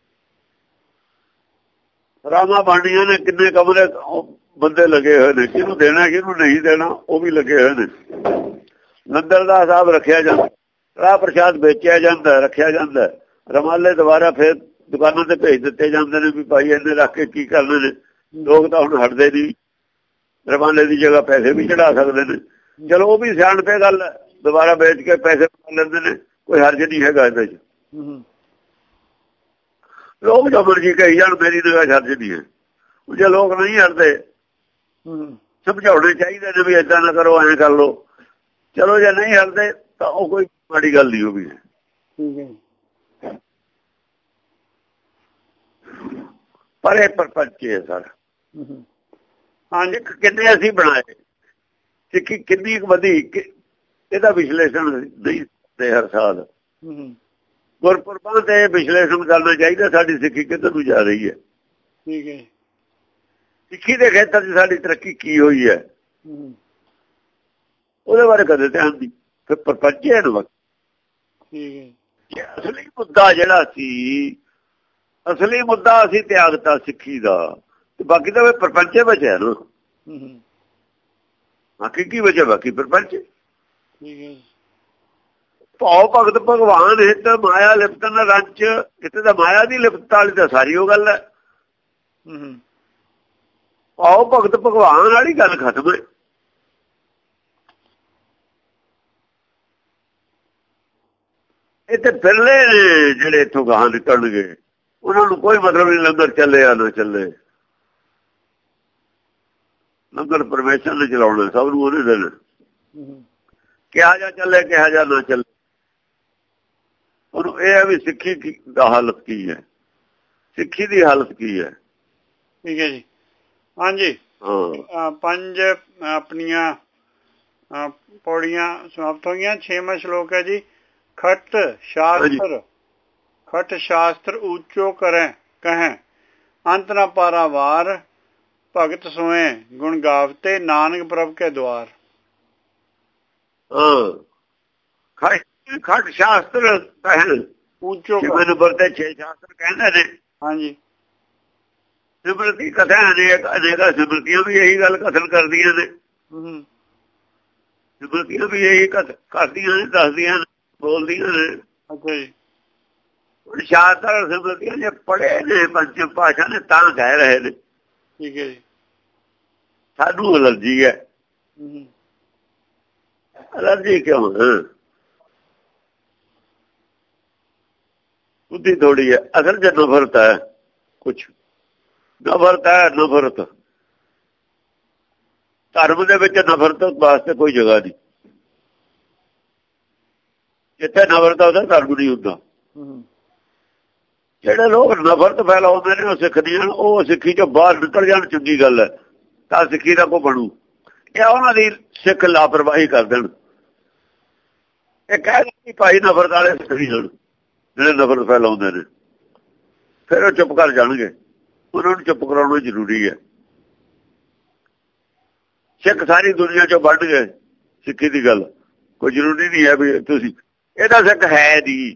ਰਾਮਾਂ ਬਾਣੀਆਂ ਨੇ ਕਿੰਨੇ ਕਮਰੇ ਬੰਦੇ ਲੱਗੇ ਹੋਏ ਨੇ, ਕਿਹਨੂੰ ਦੇਣਾ ਕਿਹਨੂੰ ਨਹੀਂ ਦੇਣਾ ਉਹ ਵੀ ਲੱਗੇ ਹੋਏ ਨੇ। ਲੰਗਰ ਦਾ ਹਿਸਾਬ ਰੱਖਿਆ ਜਾਂਦਾ, ਰਾਹ ਪ੍ਰਸ਼ਾਦ ਵੇਚਿਆ ਜਾਂਦਾ, ਰੱਖਿਆ ਜਾਂਦਾ। ਰਮਾਲੇ ਦੁਬਾਰਾ ਫਿਰ ਦੁਕਾਨਾਂ ਤੇ ਭੇਜ ਦਿੱਤੇ ਜਾਂਦੇ ਨੇ ਵੀ ਭਾਈ ਇਹਨੇ ਰੱਖ ਕੇ ਕੀ ਕਰਨੇ ਨੇ। ਲੋਕ ਤਾਂ ਹੁਣ ਹਟਦੇ ਨਹੀਂ, ਰਮਾਲੇ ਦੀ ਜਗ੍ਹਾ ਪੈਸੇ ਵੀ ਚੜਾ ਸਕਦੇ ਨੇ। ਚਲੋ ਉਹ ਵੀ ਸਿਆਣਪੇ ਗੱਲ ਹੈ, ਦੁਬਾਰਾ ਵੇਚ ਕੇ ਪੈਸੇ ਪਾ ਲੈਂਦੇ ਨੇ, ਕੋਈ ਹਰਜ ਨਹੀਂ ਹੈਗਾ ਇਹਦੇ ਚ। ਲੋਕ ਜੋ ਮਰਜੀ ਕਹੀ ਜਾਣ, ਮੇਰੀ ਨਿਗਾਹ ਹਰਜ ਨਹੀਂ ਹੈ। ਜੇ ਲੋਕ ਨਹੀਂ ਹਟਦੇ, ਸਮਝਾਉਣੇ ਚਾਹੀਦੇ ਨੇ ਵੀ ਏਦਾਂ ਨਾ ਕਰੋ, ਐਂ ਕਰ ਲੋ। ਚਲੋ ਜੇ ਨਹੀਂ ਹਟਦੇ ਤਾਂ ਉਹ ਕੋਈ ਮਾੜੀ ਗੱਲ ਨਹੀਂ ਹੋਗੀ। ਪਰ ਇਹ ਪਰਪੰਚ ਹੈ ਸਾਰਾ। ਹਾਂਜੀ, ਕਿੰਨੇ ਅਸੀਂ ਬਣਾਏ, ਸਿੱਖੀ ਕਿੰਨੀ ਕੁ ਵਧੀ, ਇਹਦਾ ਵਿਸ਼ਲੇਸ਼ਣ ਨਹੀਂ ਦੇ ਹਰ ਸਾਲ। ਗੁਰਪੁਰਬਾਂ ਤੇ ਵਿਸ਼ਲੇਸ਼ਣ ਕਰਨਾ ਚਾਹੀਦਾ, ਸਾਡੀ ਸਿੱਖੀ ਕਿੱਧਰ ਨੂੰ ਜਾ ਰਹੀ ਹੈ। ਠੀਕ ਹੈ, ਸਿੱਖੀ ਦੇ ਖੇਤਰ 'ਚ ਸਾਡੀ ਤਰੱਕੀ ਕੀ ਹੋਈ ਹੈ, ਉਹਦੇ ਬਾਰੇ ਕਦੇ ਧਿਆਨ ਨਹੀਂ। ਫਿਰ ਪਰਪੰਚ ਹੈ ਨਾ। ਅਸਲੀ ਮੁੱਦਾ ਜਿਹੜਾ ਸੀ, ਅਸਲੀ ਮੁੱਦਾ ਅਸੀਂ ਤਿਆਗਤਾ ਸਿੱਖੀ ਦਾ, ਤੇ ਬਾਕੀ ਤਾਂ ਪਰਪੰਚੇ ਬਚਿਆ ਨਾ। ਬਾਕੀ ਕੀ ਬਚਿਆ, ਬਾਕੀ ਪਰਪੰਚ। ਭਾਉ ਭਗਤ ਭਗਵਾਨ ਹਿੱਤ ਮਾਇਆ ਲਿਪਤਨ ਰੰਚ, ਇੱਥੇ ਤਾਂ ਮਾਇਆ ਦੀ ਲਿਪਤ ਵਾਲੀ ਤਾਂ ਸਾਰੀ ਉਹ ਗੱਲ ਹੈ। ਭਾਉ ਭਗਤ ਭਗਵਾਨ ਵਾਲੀ ਗੱਲ ਖਤਮ ਹੈ। ਇੱਥੇ ਫਿਰਲੇ ਜਿਹੜੇ ਇੱਥੋਂ ਗਾਹਾਂ ਨਿਕਲਣਗੇ ਉਹਨਾਂ ਨੂੰ ਕੋਈ ਮਤਲਬ ਨਹੀਂ ਲੰਗਰ ਚੱਲੇ ਆ ਨਾ ਚੱਲੇ। ਲੰਗਰ ਪਰਮੇਸ਼ਰ ਨੇ ਚਲਾਉਣਾ, ਸਭ ਨੂੰ ਉਹਨੇ ਦੇਣਾ। ਕਿਹਾ ਜਾ ਚੱਲੇ, ਕਿਹਾ ਜਾ ਨਾ ਚੱਲੇ, ਉਹਨੂੰ ਇਹ ਹੈ ਵੀ ਸਿੱਖੀ ਦਾ ਹਾਲਤ ਕੀ ਹੈ, ਸਿੱਖੀ ਦੀ ਹਾਲਤ ਕੀ ਹੈ। ਠੀਕ ਹੈ ਜੀ। ਹਾਂਜੀ, ਪੰਜ ਆਪਣੀਆਂ ਪੌੜੀਆਂ ਸਮਾਪਤ ਹੋਈਆਂ। ਛੇਵਾਂ ਸ਼ਲੋਕ ਹੈ ਜੀ। ਖਟ ਸ਼ਾਸਤਰ, ਖਟ ਸ਼ਾਸਤਰ ਉੱਚੋ ਕਰੈ ਕਹੈ, ਅੰਤ ਨਾ ਪਾਰਾਵਾਰ, ਭਗਤ ਸੋਏ ਗੁਣ ਗਾਵਤੇ, ਨਾਨਕ ਪ੍ਰਭ ਕੇ ਦੁਆਰ। ਖਟ ਸ਼ਾਸਤਰ ਕਹਿਣ ਉੱਚੋ, ਛੇਵੇਂ ਨੰਬਰ ਤੇ ਛੇ ਸ਼ਾਸਤਰ ਕਹਿੰਦੇ ਨੇ। ਹਾਂਜੀ, ਸਿਮਰਤੀ ਕਥਾ ਅਨੇਕ, ਅਨੇਕਾਂ ਸਿਮਰਤੀਆਂ ਵੀ ਇਹੀ ਗੱਲ ਕਥਨ ਕਰਦੀਆਂ ਨੇ। ਸਿਮਰਤੀਆਂ ਵੀ ਇਹੀ ਕਰਦੀਆਂ ਨੇ, ਦੱਸਦੀਆਂ ਨੇ, ਬੋਲਦੀਆਂ ਨੇ। ਅੱਛਾ ਜੀ। ਹੁਣ ਸ਼ਾਸਤਰ ਸਿਮਰਤੀਆਂ ਜੇ ਪੜ੍ਹੇ ਨੇ ਪੰਚਮ ਭਾਸ਼ਾ ਨੇ ਤਾਂ ਕਹਿ ਰਹੇ ਨੇ। ਠੀਕ ਹੈ ਜੀ। ਸਾਨੂੰ ਅਲਰਜੀ ਹੈ। ਅਲਰਜੀ ਕਿਉਂ? ਬੁੱਧੀ ਥੋੜੀ ਹੈ, ਅਸਲ ਚ ਨਫ਼ਰਤ ਹੈ, ਕੁਛ ਨਫ਼ਰਤ ਹੈ। ਨਫ਼ਰਤ ਧਰਮ ਦੇ ਵਿੱਚ ਨਫ਼ਰਤ ਵਾਸਤੇ ਕੋਈ ਜਗ੍ਹਾ ਨਹੀਂ। ਜਿੱਥੇ ਨਫ਼ਰਤ ਉਹਦਾ ਧਰਮ ਨਹੀਂ ਹੁੰਦਾ। ਜਿਹੜੇ ਲੋਕ ਨਫ਼ਰਤ ਫੈਲਾਉਂਦੇ ਨੇ ਉਹ ਸਿੱਖ ਨਹੀਂ ਹਨ, ਉਹ ਸਿੱਖੀ ਚੋਂ ਬਾਹਰ ਨਿਕਲ ਜਾਣ, ਚੰਗੀ ਗੱਲ ਹੈ, ਤਾਂ ਸਿੱਖੀ ਦਾ ਕੋ ਬਣੂ। ਇਹ ਉਹਨਾਂ ਦੀ ਸਿੱਖ ਲਾਪਰਵਾਹੀ ਕਰ ਦੇਣ, ਇਹ ਕਹਿ ਦੇਣ ਭਾਈ ਨਫ਼ਰਤ ਵਾਲੇ ਸਿੱਖ ਨਹੀਂ ਹਨ ਜਿਹੜੇ ਨਫ਼ਰਤ ਫੈਲਾਉਂਦੇ ਨੇ, ਫਿਰ ਉਹ ਚੁੱਪ ਕਰ ਜਾਣਗੇ। ਉਹਨਾਂ ਨੂੰ ਚੁੱਪ ਕਰਾਉਣਾ ਜ਼ਰੂਰੀ ਹੈ। ਸਿੱਖ ਸਾਰੀ ਦੁਨੀਆ ਚੋਂ ਵੱਢ ਗਏ, ਸਿੱਖੀ ਦੀ ਗੱਲ ਕੋਈ ਜ਼ਰੂਰੀ ਨਹੀਂ ਹੈ ਵੀ ਤੁਸੀਂ ਇਹਦਾ ਸਿੱਖ ਹੈ ਨਹੀਂ।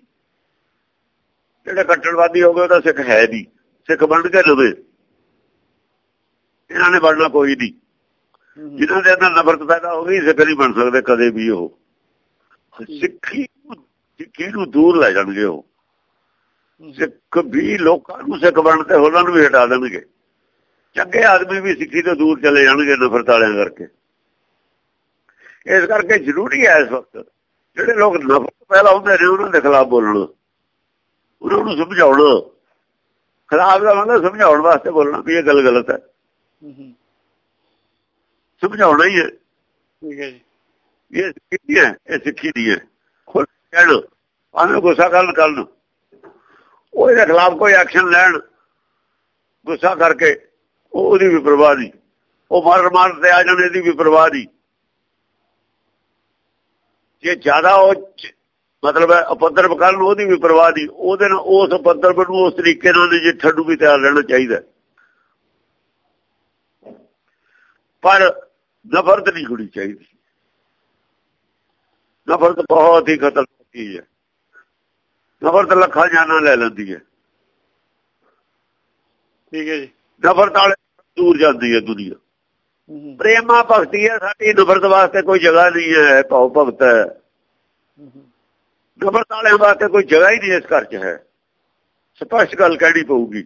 ਜਿਹੜੇ ਕੱਟੜਵਾਦੀ ਹੋ ਗਏ ਉਹਦਾ ਸਿੱਖ ਹੈ ਨਹੀਂ, ਸਿੱਖ ਬਣ ਕੇ ਨਵੇਂ ਇਹਨਾਂ ਨੇ ਬਣਨਾ ਕੋਈ ਨਹੀਂ। ਜਿਨ੍ਹਾਂ ਦੇ ਅੰਦਰ ਨਫ਼ਰਤ ਪੈਦਾ ਹੋ ਗਈ ਸਿੱਖ ਨਹੀਂ ਬਣ ਸਕਦੇ ਕਦੇ ਵੀ। ਉਹ ਸਿੱਖੀ ਸਿੱਖੀ ਨੂੰ ਦੂਰ ਲੈ ਜਾਣਗੇ। ਉਹ ਸਿੱਖ ਵੀ ਲੋਕਾਂ ਨੂੰ ਸਿੱਖ ਬਣ ਤੇ ਉਹਨਾਂ ਨੂੰ ਵੀ ਹਟਾ ਦੇਣਗੇ। ਚੰਗੇ ਆਦਮੀ ਵੀ ਸਿੱਖੀ ਤੋਂ ਦੂਰ ਚਲੇ ਜਾਣਗੇ ਨਫ਼ਰਤ ਵਾਲਿਆਂ ਕਰਕੇ। ਇਸ ਕਰਕੇ ਜ਼ਰੂਰੀ ਹੈ ਇਸ ਵਕਤ ਜਿਹੜੇ ਲੋਕ ਨਫ਼ਰਤ ਪੈਦਾ ਹੁੰਦੇ ਨੇ ਉਹਨਾਂ ਦੇ ਖਿਲਾਫ ਬੋਲਣਾ, ਉਹਨਾਂ ਨੂੰ ਸਮਝਾਉਣਾ। ਖਿਲਾਫ ਦਾ ਮਤਲਬ ਸਮਝਾਉਣ ਵਾਸਤੇ ਬੋਲਣਾ ਵੀ ਇਹ ਗੱਲ ਗਲਤ ਹੈ, ਸਮਝਾਉਣਾ ਹੀ ਹੈ। ਠੀਕ ਹੈ ਜੀ। ਇਹ ਸਿੱਖੀ ਹੈ, ਇਹ ਸਿੱਖੀ ਦੀ ਹੈ। ਖੁੱਲ੍ਹ ਕਹਿਣ, ਭਾਵੇਂ ਗੁੱਸਾ ਕਰਨ ਕਰਨ ਉਹ ਇਹਦੇ ਖਿਲਾਫ ਕੋਈ ਐਕਸ਼ਨ ਲੈਣ ਗੁੱਸਾ ਕਰਕੇ, ਉਹ ਉਹਦੀ ਵੀ ਪਰਵਾਹ ਨਹੀਂ। ਉਹ ਮਾਰ ਮਾਰ ਤੇ ਆ ਜਾਣ, ਇਹਦੀ ਵੀ ਪਰਵਾਹ ਨਹੀਂ। ਜੇ ਜ਼ਿਆਦਾ ਉਹ ਮਤਲਬ ਹੈ ਉਪਦਰਵ ਕਰਨ, ਉਹਦੀ ਵੀ ਪਰਵਾਹ ਨਹੀਂ। ਉਹਦੇ ਨਾਲ ਉਸ ਉਪਦਰਵ ਨੂੰ ਉਸ ਤਰੀਕੇ ਨਾਲ ਜੇ ਠੱਡੂ ਵੀ ਤਿਆਰ ਰਹਿਣਾ ਚਾਹੀਦਾ। ਪਰ ਨਫ਼ਰਤ ਨਹੀਂ ਹੋਣੀ ਚਾਹੀਦੀ। ਨਫ਼ਰਤ ਬਹੁਤ ਹੀ ਖਤਰਨਾਕ ਚੀਜ਼ ਹੈ। ਨਫ਼ਰਤ ਲੱਖਾਂ ਜਾਨਾਂ ਲੈ ਲੈਂਦੀ ਹੈ। ਠੀਕ ਹੈ ਜੀ। ਨਫ਼ਰਤ ਵਾਲੇ ਦੂਰ ਜਾਂਦੀ ਹੈ ਦੁਨੀਆ। ਪ੍ਰੇਮਾ ਭਗਤੀ ਹੈ ਸਾਡੀ, ਨਫ਼ਰਤ ਵਾਸਤੇ ਕੋਈ ਜਗ੍ਹਾ ਨਹੀਂ ਹੈ। ਭਾਵ ਭਗਤ ਹੈ, ਨਫ਼ਰਤ ਵਾਲਿਆਂ ਵਾਸਤੇ ਕੋਈ ਜਗ੍ਹਾ ਹੀ ਨਹੀਂ ਇਸ ਘਰ 'ਚ ਹੈ। ਸਪਸ਼ਟ ਗੱਲ ਕਹਿਣੀ ਪਊਗੀ।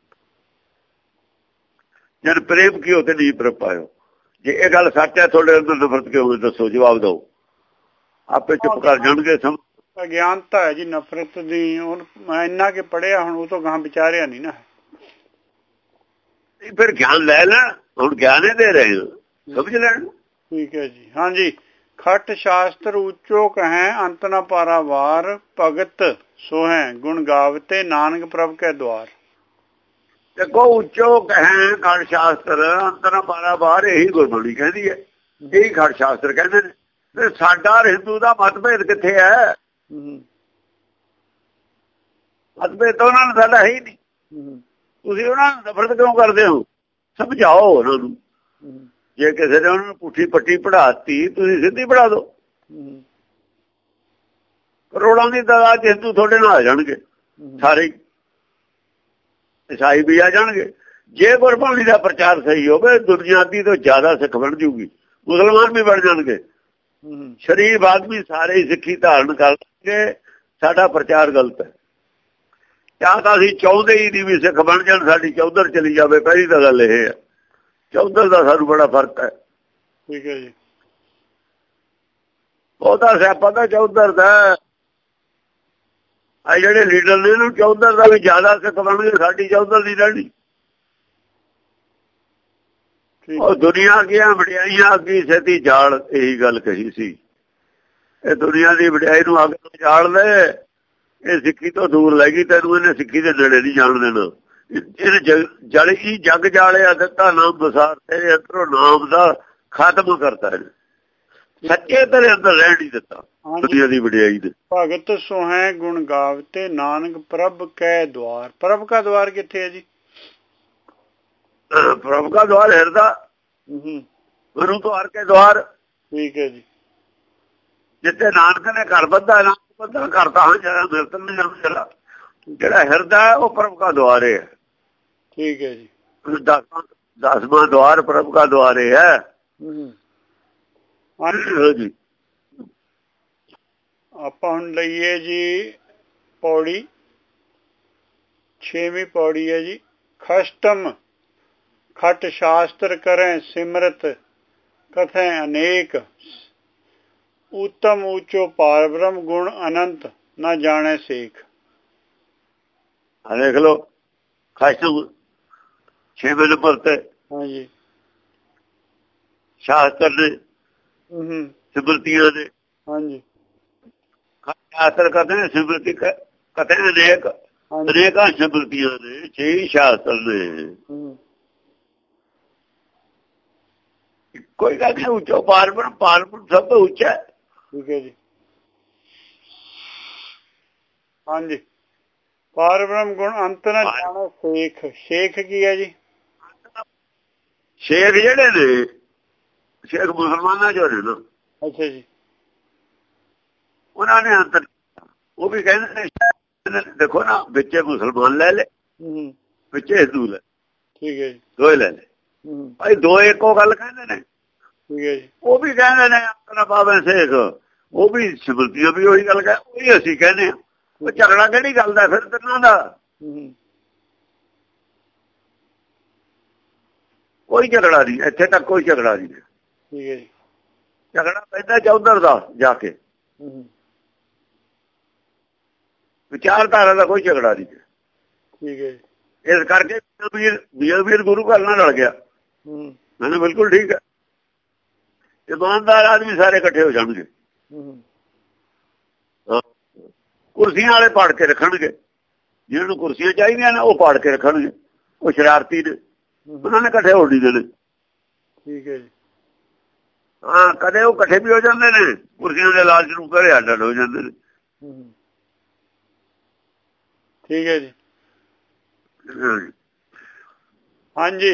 ਜਦ ਪ੍ਰੇਮ ਕੀ ਤੇ ਨਹੀਂ ਪ੍ਰੇਮ ਪਾਇਓ। ਜੇ ਇਹ ਗੱਲ ਸੱਚ ਹੈ ਤੁਹਾਡੇ ਅੰਦਰ ਨਫ਼ਰਤ ਕਿਉਂ, ਦੱਸੋ, ਜਵਾਬ ਦਿਓ। ਆਪੇ ਚੁੱਪ ਕਰ ਜਾਣਗੇ। ਸਮ ਅਗਿਆਨਤਾ ਹੈ ਜੀ ਨਫ਼ਰਤ ਦੀ। ਹੁਣ ਮੈਂ ਇੰਨਾ ਕਿ ਪੜ੍ਹਿਆ, ਹੁਣ ਉਹ ਤੋਂ ਗਾਂ ਵਿਚਾਰਿਆ ਨਹੀਂ ਨਾ। ਫਿਰ ਗਿਆਨ ਲੈ ਲੈਣ, ਹੁਣ ਗਿਆਨ ਹੀ ਦੇ ਰਹੇ ਸਮਝ ਲੈਣ। ਠੀਕ ਹੈ ਜੀ। ਹਾਂਜੀ। ਖਟ ਸ਼ਾਸਤਰ ਉੱਚੋ ਕਹੈ ਅੰਤ ਨ ਪਾਰਾਵਾਰ, ਭਗਤ ਸੋਹੈ ਗੁਣ ਗਾਵਤੇ ਨਾਨਕ ਪ੍ਰਭ ਕੈ ਦੁਆਰ। ਦੇਖੋ ਉੱਚੋ ਕਹੈ ਖਟ ਸ਼ਾਸਤਰ ਅੰਤ ਨ ਪਾਰਾਵਾਰ, ਇਹੀ ਗੁਰਬਾਣੀ ਕਹਿੰਦੀ ਹੈ। ਇਹੀ ਖਟ ਸ਼ਾਸਤਰ ਕਹਿੰਦੇ ਨੇ। ਤੇ ਸਾਡਾ ਹਿੰਦੂ ਦਾ ਮਤਭੇਦ ਕਿੱਥੇ ਹੈ? ਮਤਭੇਦ ਤਾਂ ਉਹਨਾਂ ਨੂੰ ਸਾਡਾ ਹੈ ਹੀ ਨਹੀਂ। ਤੁਸੀਂ ਉਹਨਾਂ ਨੂੰ ਨਫ਼ਰਤ ਕਿਉਂ ਕਰਦੇ ਹੋ? ਸਮਝਾਓ ਉਹਨਾਂ ਨੂੰ। ਜੇ ਕਿਸੇ ਨੇ ਉਹਨਾਂ ਨੂੰ ਪੁੱਠੀ ਪੱਟੀ ਪੜ੍ਹਾਤੀ, ਤੁਸੀਂ ਸਿੱਧੀ ਪੜ੍ਹਾ ਦਿਓ। ਕਰੋੜਾਂ ਦੀ ਤਾਦਾਦ ਹਿੰਦੂ ਤੁਹਾਡੇ ਨਾਲ ਆ ਜਾਣਗੇ। ਸਾਰੇ ਈਸਾਈ ਵੀ ਆ ਜਾਣਗੇ। ਜੇ ਗੁਰਬਾਣੀ ਦਾ ਪ੍ਰਚਾਰ ਸਹੀ ਹੋਵੇ, ਦੁਨੀਆ ਦੀ ਤੋਂ ਜ਼ਿਆਦਾ ਸਿੱਖ ਬਣ ਜੂਗੀ, ਮੁਸਲਮਾਨ ਵੀ ਬਣ ਜਾਣਗੇ। ਸ਼ਰੀਫ ਆਦਮੀ ਸਾਰੇ ਹੀ ਸਿੱਖੀ ਧਾਰਨ ਕਰਕੇ। ਸਾਡਾ ਪ੍ਰਚਾਰ ਗਲਤ ਹੈ। ਜਾਂ ਤਾਂ ਅਸੀਂ ਚਾਹੁੰਦੇ ਹੀ ਨਹੀਂ ਵੀ ਸਿੱਖ ਬਣ ਜਾਣ, ਸਾਡੀ ਚੌਧਰ ਚਲੀ ਜਾਵੇ। ਪਹਿਲੀ ਤਾਂ ਗੱਲ ਇਹ ਹੈ। ਚੌਧਰ ਦਾ ਸਾਨੂੰ ਬੜਾ ਫਰਕ ਹੈ। ਠੀਕ ਹੈ ਜੀ। ਉਹਦਾ ਸਿਆਪਾ ਤਾਂ ਚੌਧਰ ਦਾ। ਆ ਜਿਹੜੇ ਲੀਡਰ ਨੇ ਇਹਨੂੰ ਚੌਧਰ ਦਾ ਵੀ ਜ਼ਿਆਦਾ ਸਿੱਖ ਬਣਨਗੇ, ਸਾਡੀ ਚੌਧਰ ਦੀ ਰਹਿਣੀ। ਉਹ ਦੁਨੀਆ ਦੀਆਂ ਵਡਿਆਈਆਂ ਅੱਗੇ ਛੇਤੀ ਜਾਲ, ਇਹੀ ਗੱਲ ਕਹੀ ਸੀ। ਇਹ ਦੁਨੀਆ ਦੀ ਵਡਿਆਈ ਨੂੰ ਅੱਗ ਤੋਂ ਜਾਲ ਲੈ, ਇਹ ਸਿੱਖੀ ਤੋਂ ਦੂਰ ਲੈ ਗਈ। ਤੈਨੂੰ ਇਹਨੇ ਸਿੱਖੀ ਦੇ ਨੇੜੇ ਨਹੀਂ ਜਾਣ ਦੇਣਾ। ਇਹਨੇ ਜਲ ਹੀ ਜਗ ਜਾਲਿਆ ਦਿੱਤਾ ਨਾਮ ਬਸਾਰ, ਤੇਰੇ ਅੰਦਰੋਂ ਨਾਮ ਦਾ ਖਾਤਮ ਕਰਤਾ ਹੈ। ਸੱਚੇ ਤੇਰੇ ਅੰਦਰ ਰਹਿਣ ਨਹੀਂ ਦਿੱਤਾ ਦੁਨੀਆ ਦੀ ਵਡਿਆਈ ਦੇ। ਭਗਤ ਸੋਹੈ ਗੁਣ ਗਾਵਤੇ ਨਾਨਕ ਪ੍ਰਭ ਕੈ ਦੁਆਰ। ਪ੍ਰਭ ਕਾ ਦੁਆਰ ਕਿੱਥੇ ਹੈ ਜੀ? ਪ੍ਰਭ ਕਾ ਦੁਆਰ ਹਿਰਦਾ, ਗੁਰੂ ਦੁਆਰ ਕੇ ਦੁਆਰ। ਠੀਕ ਹੈ ਜੀ। ਜਿੱਥੇ ਨਾਨਕ ਨੇ ਘਰ ਬੱਧਾ, ਨਾਨਕ ਬੱਧਾ ਕਰਤਾ ਹਾਂ ਜਿਹੜਾ ਮਿਰਤਨ ਨੇ ਜਨਮ, ਜਿਹੜਾ ਹਿਰਦਾ ਉਹ ਪ੍ਰਭ ਕਾ ਦੁਆਰ ਹੈ। ਠੀਕ ਹੈ ਜੀ। ਦਸਵਾਂ ਦਸਵਾਂ ਦੁਆਰ ਪ੍ਰਭ ਕਾ ਦੁਆਰ ਹੈ। ਹਾਂਜੀ। ਆਪਾਂ ਹੁਣ ਲਈਏ ਜੀ ਪੌੜੀ, ਛੇਵੀਂ ਪੌੜੀ ਹੈ ਜੀ। ਖਸ਼ਟਮ ਖਟ ਸ਼ਾਸਤਰ ਕਰੈ ਸਿਮਰਤ ਕਥੈ ਅਨੇਕ, ਉੱਤਮ ਉੱਚੋ ਪਾਰ ਬ੍ਰਹਮ ਗੁਣ ਅਨੰਤ ਨਾ ਜਾਣੈ ਸੇਖ। ਦੇਖ ਲੋ ਖਸ਼ਟਮ ਛੇਵੇਂ ਨੰਬਰ ਤੇ। ਹਾਂਜੀ। ਸ਼ਾਸਤਰ ਨੇ, ਸਿਮਰਤੀਆਂ ਨੇ। ਹਾਂਜੀ। ਸ਼ਾਸਤਰ ਕਰਦੇ ਨੇ, ਸਿਮਰਤੀ ਕਥੇ ਅਨੇਕ, ਅਨੇਕਾਂ ਸਿਮਰਤੀਆਂ ਨੇ, ਛੇ ਸ਼ਾਸਤਰ ਨੇ। ਕੋਈ ਗੱਲ ਨਹੀਂ, ਉੱਚੋ ਪਾਰਬਨ, ਪਾਰਬਨ ਸਭ ਤੋਂ ਉੱਚਾ। ਠੀਕ ਹੈ ਜੀ। ਹਾਂਜੀ। ਪਾਰ ਬ੍ਰਹਮ ਗੁਣ ਅੰਤ ਨਾ ਜਾਣੋ ਸ਼ੇਖ। ਸ਼ੇਖ ਕੀ ਹੈ ਜੀ? ਸ਼ੇਖ ਜਿਹੜੇ ਨੇ, ਸ਼ੇਖ ਮੁਸਲਮਾਨਾਂ ਚੋਂ ਨੇ ਨਾ। ਅੱਛਾ ਜੀ। ਉਹਨਾਂ ਨੇ ਅੰਤਰ, ਉਹ ਵੀ ਕਹਿੰਦੇ ਨੇ, ਦੇਖੋ ਨਾ, ਵਿੱਚੇ ਮੁਸਲਮਾਨ ਲੈ ਲੈ, ਵਿੱਚੇ ਹਿੰਦੂ ਲੈ। ਠੀਕ ਹੈ ਜੀ। ਦੋਏ ਲੈ ਲੈ। ਭਾਈ ਦੋ ਇੱਕੋ ਗੱਲ ਕਹਿੰਦੇ ਨੇ। ਠੀਕ ਹੈ ਜੀ। ਉਹ ਵੀ ਕਹਿੰਦੇ ਨੇ ਆਪਣਾ ਪਾਵੇ ਸੇਖ, ਉਹ ਵੀ ਸਿਮਰਤੀਆਂ ਵੀ ਉਹੀ ਗੱਲ ਕਹੇ, ਉਹੀ ਅਸੀਂ ਕਹਿੰਦੇ ਆ। ਉਹ ਝਗੜਾ ਕਿਹੜੀ ਗੱਲ ਦਾ ਫਿਰ ਤਿੰਨਾਂ ਦਾ? ਕੋਈ ਝਗੜਾ ਨਹੀਂ ਇੱਥੇ ਤੱਕ, ਕੋਈ ਝਗੜਾ ਨਹੀਂ। ਠੀਕ ਹੈ ਜੀ। ਝਗੜਾ ਪੈਂਦਾ ਚੌਧਰ ਦਾ ਜਾ ਕੇ, ਵਿਚਾਰਧਾਰਾ ਦਾ ਕੋਈ ਝਗੜਾ ਨਹੀਂ। ਠੀਕ ਹੈ ਜੀ। ਇਸ ਕਰਕੇ ਵੀਰ ਵੀਰ ਵੀਰ ਗੁਰੂ ਘਰ ਨਾਲ ਲੜ ਗਿਆ। ਮੈਨੂੰ ਬਿਲਕੁਲ ਠੀਕ ਹੈ। ਇਮਾਨਦਾਰ ਆਦਮੀ ਸਾਰੇ ਇਕੱਠੇ ਹੋ ਜਾਣਗੇ, ਕੁਰਸੀਆਂ ਵਾਲੇ ਪਾੜ ਕੇ ਰੱਖਣਗੇ। ਜਿਹਨਾਂ ਨੂੰ ਕੁਰਸੀਆਂ ਚਾਹੀਦੀਆਂ ਨੇ ਉਹ ਪਾੜ ਕੇ ਰੱਖਣਗੇ। ਉਹ ਸ਼ਰਾਰਤੀ ਨੇ, ਉਹਨਾਂ ਨੇ ਇਕੱਠੇ ਹੋ ਨਹੀਂ ਦੇਣੇ। ਠੀਕ ਹੈ ਜੀ। ਹਾਂ, ਕਦੇ ਉਹ ਇਕੱਠੇ ਵੀ ਹੋ ਜਾਂਦੇ ਨੇ, ਕੁਰਸੀਆਂ ਦੇ ਲਾਲਚ ਨੂੰ ਘਰੇ ਅੱਡ ਹੋ ਜਾਂਦੇ ਨੇ। ਠੀਕ ਹੈ ਜੀ। ਹਾਂਜੀ।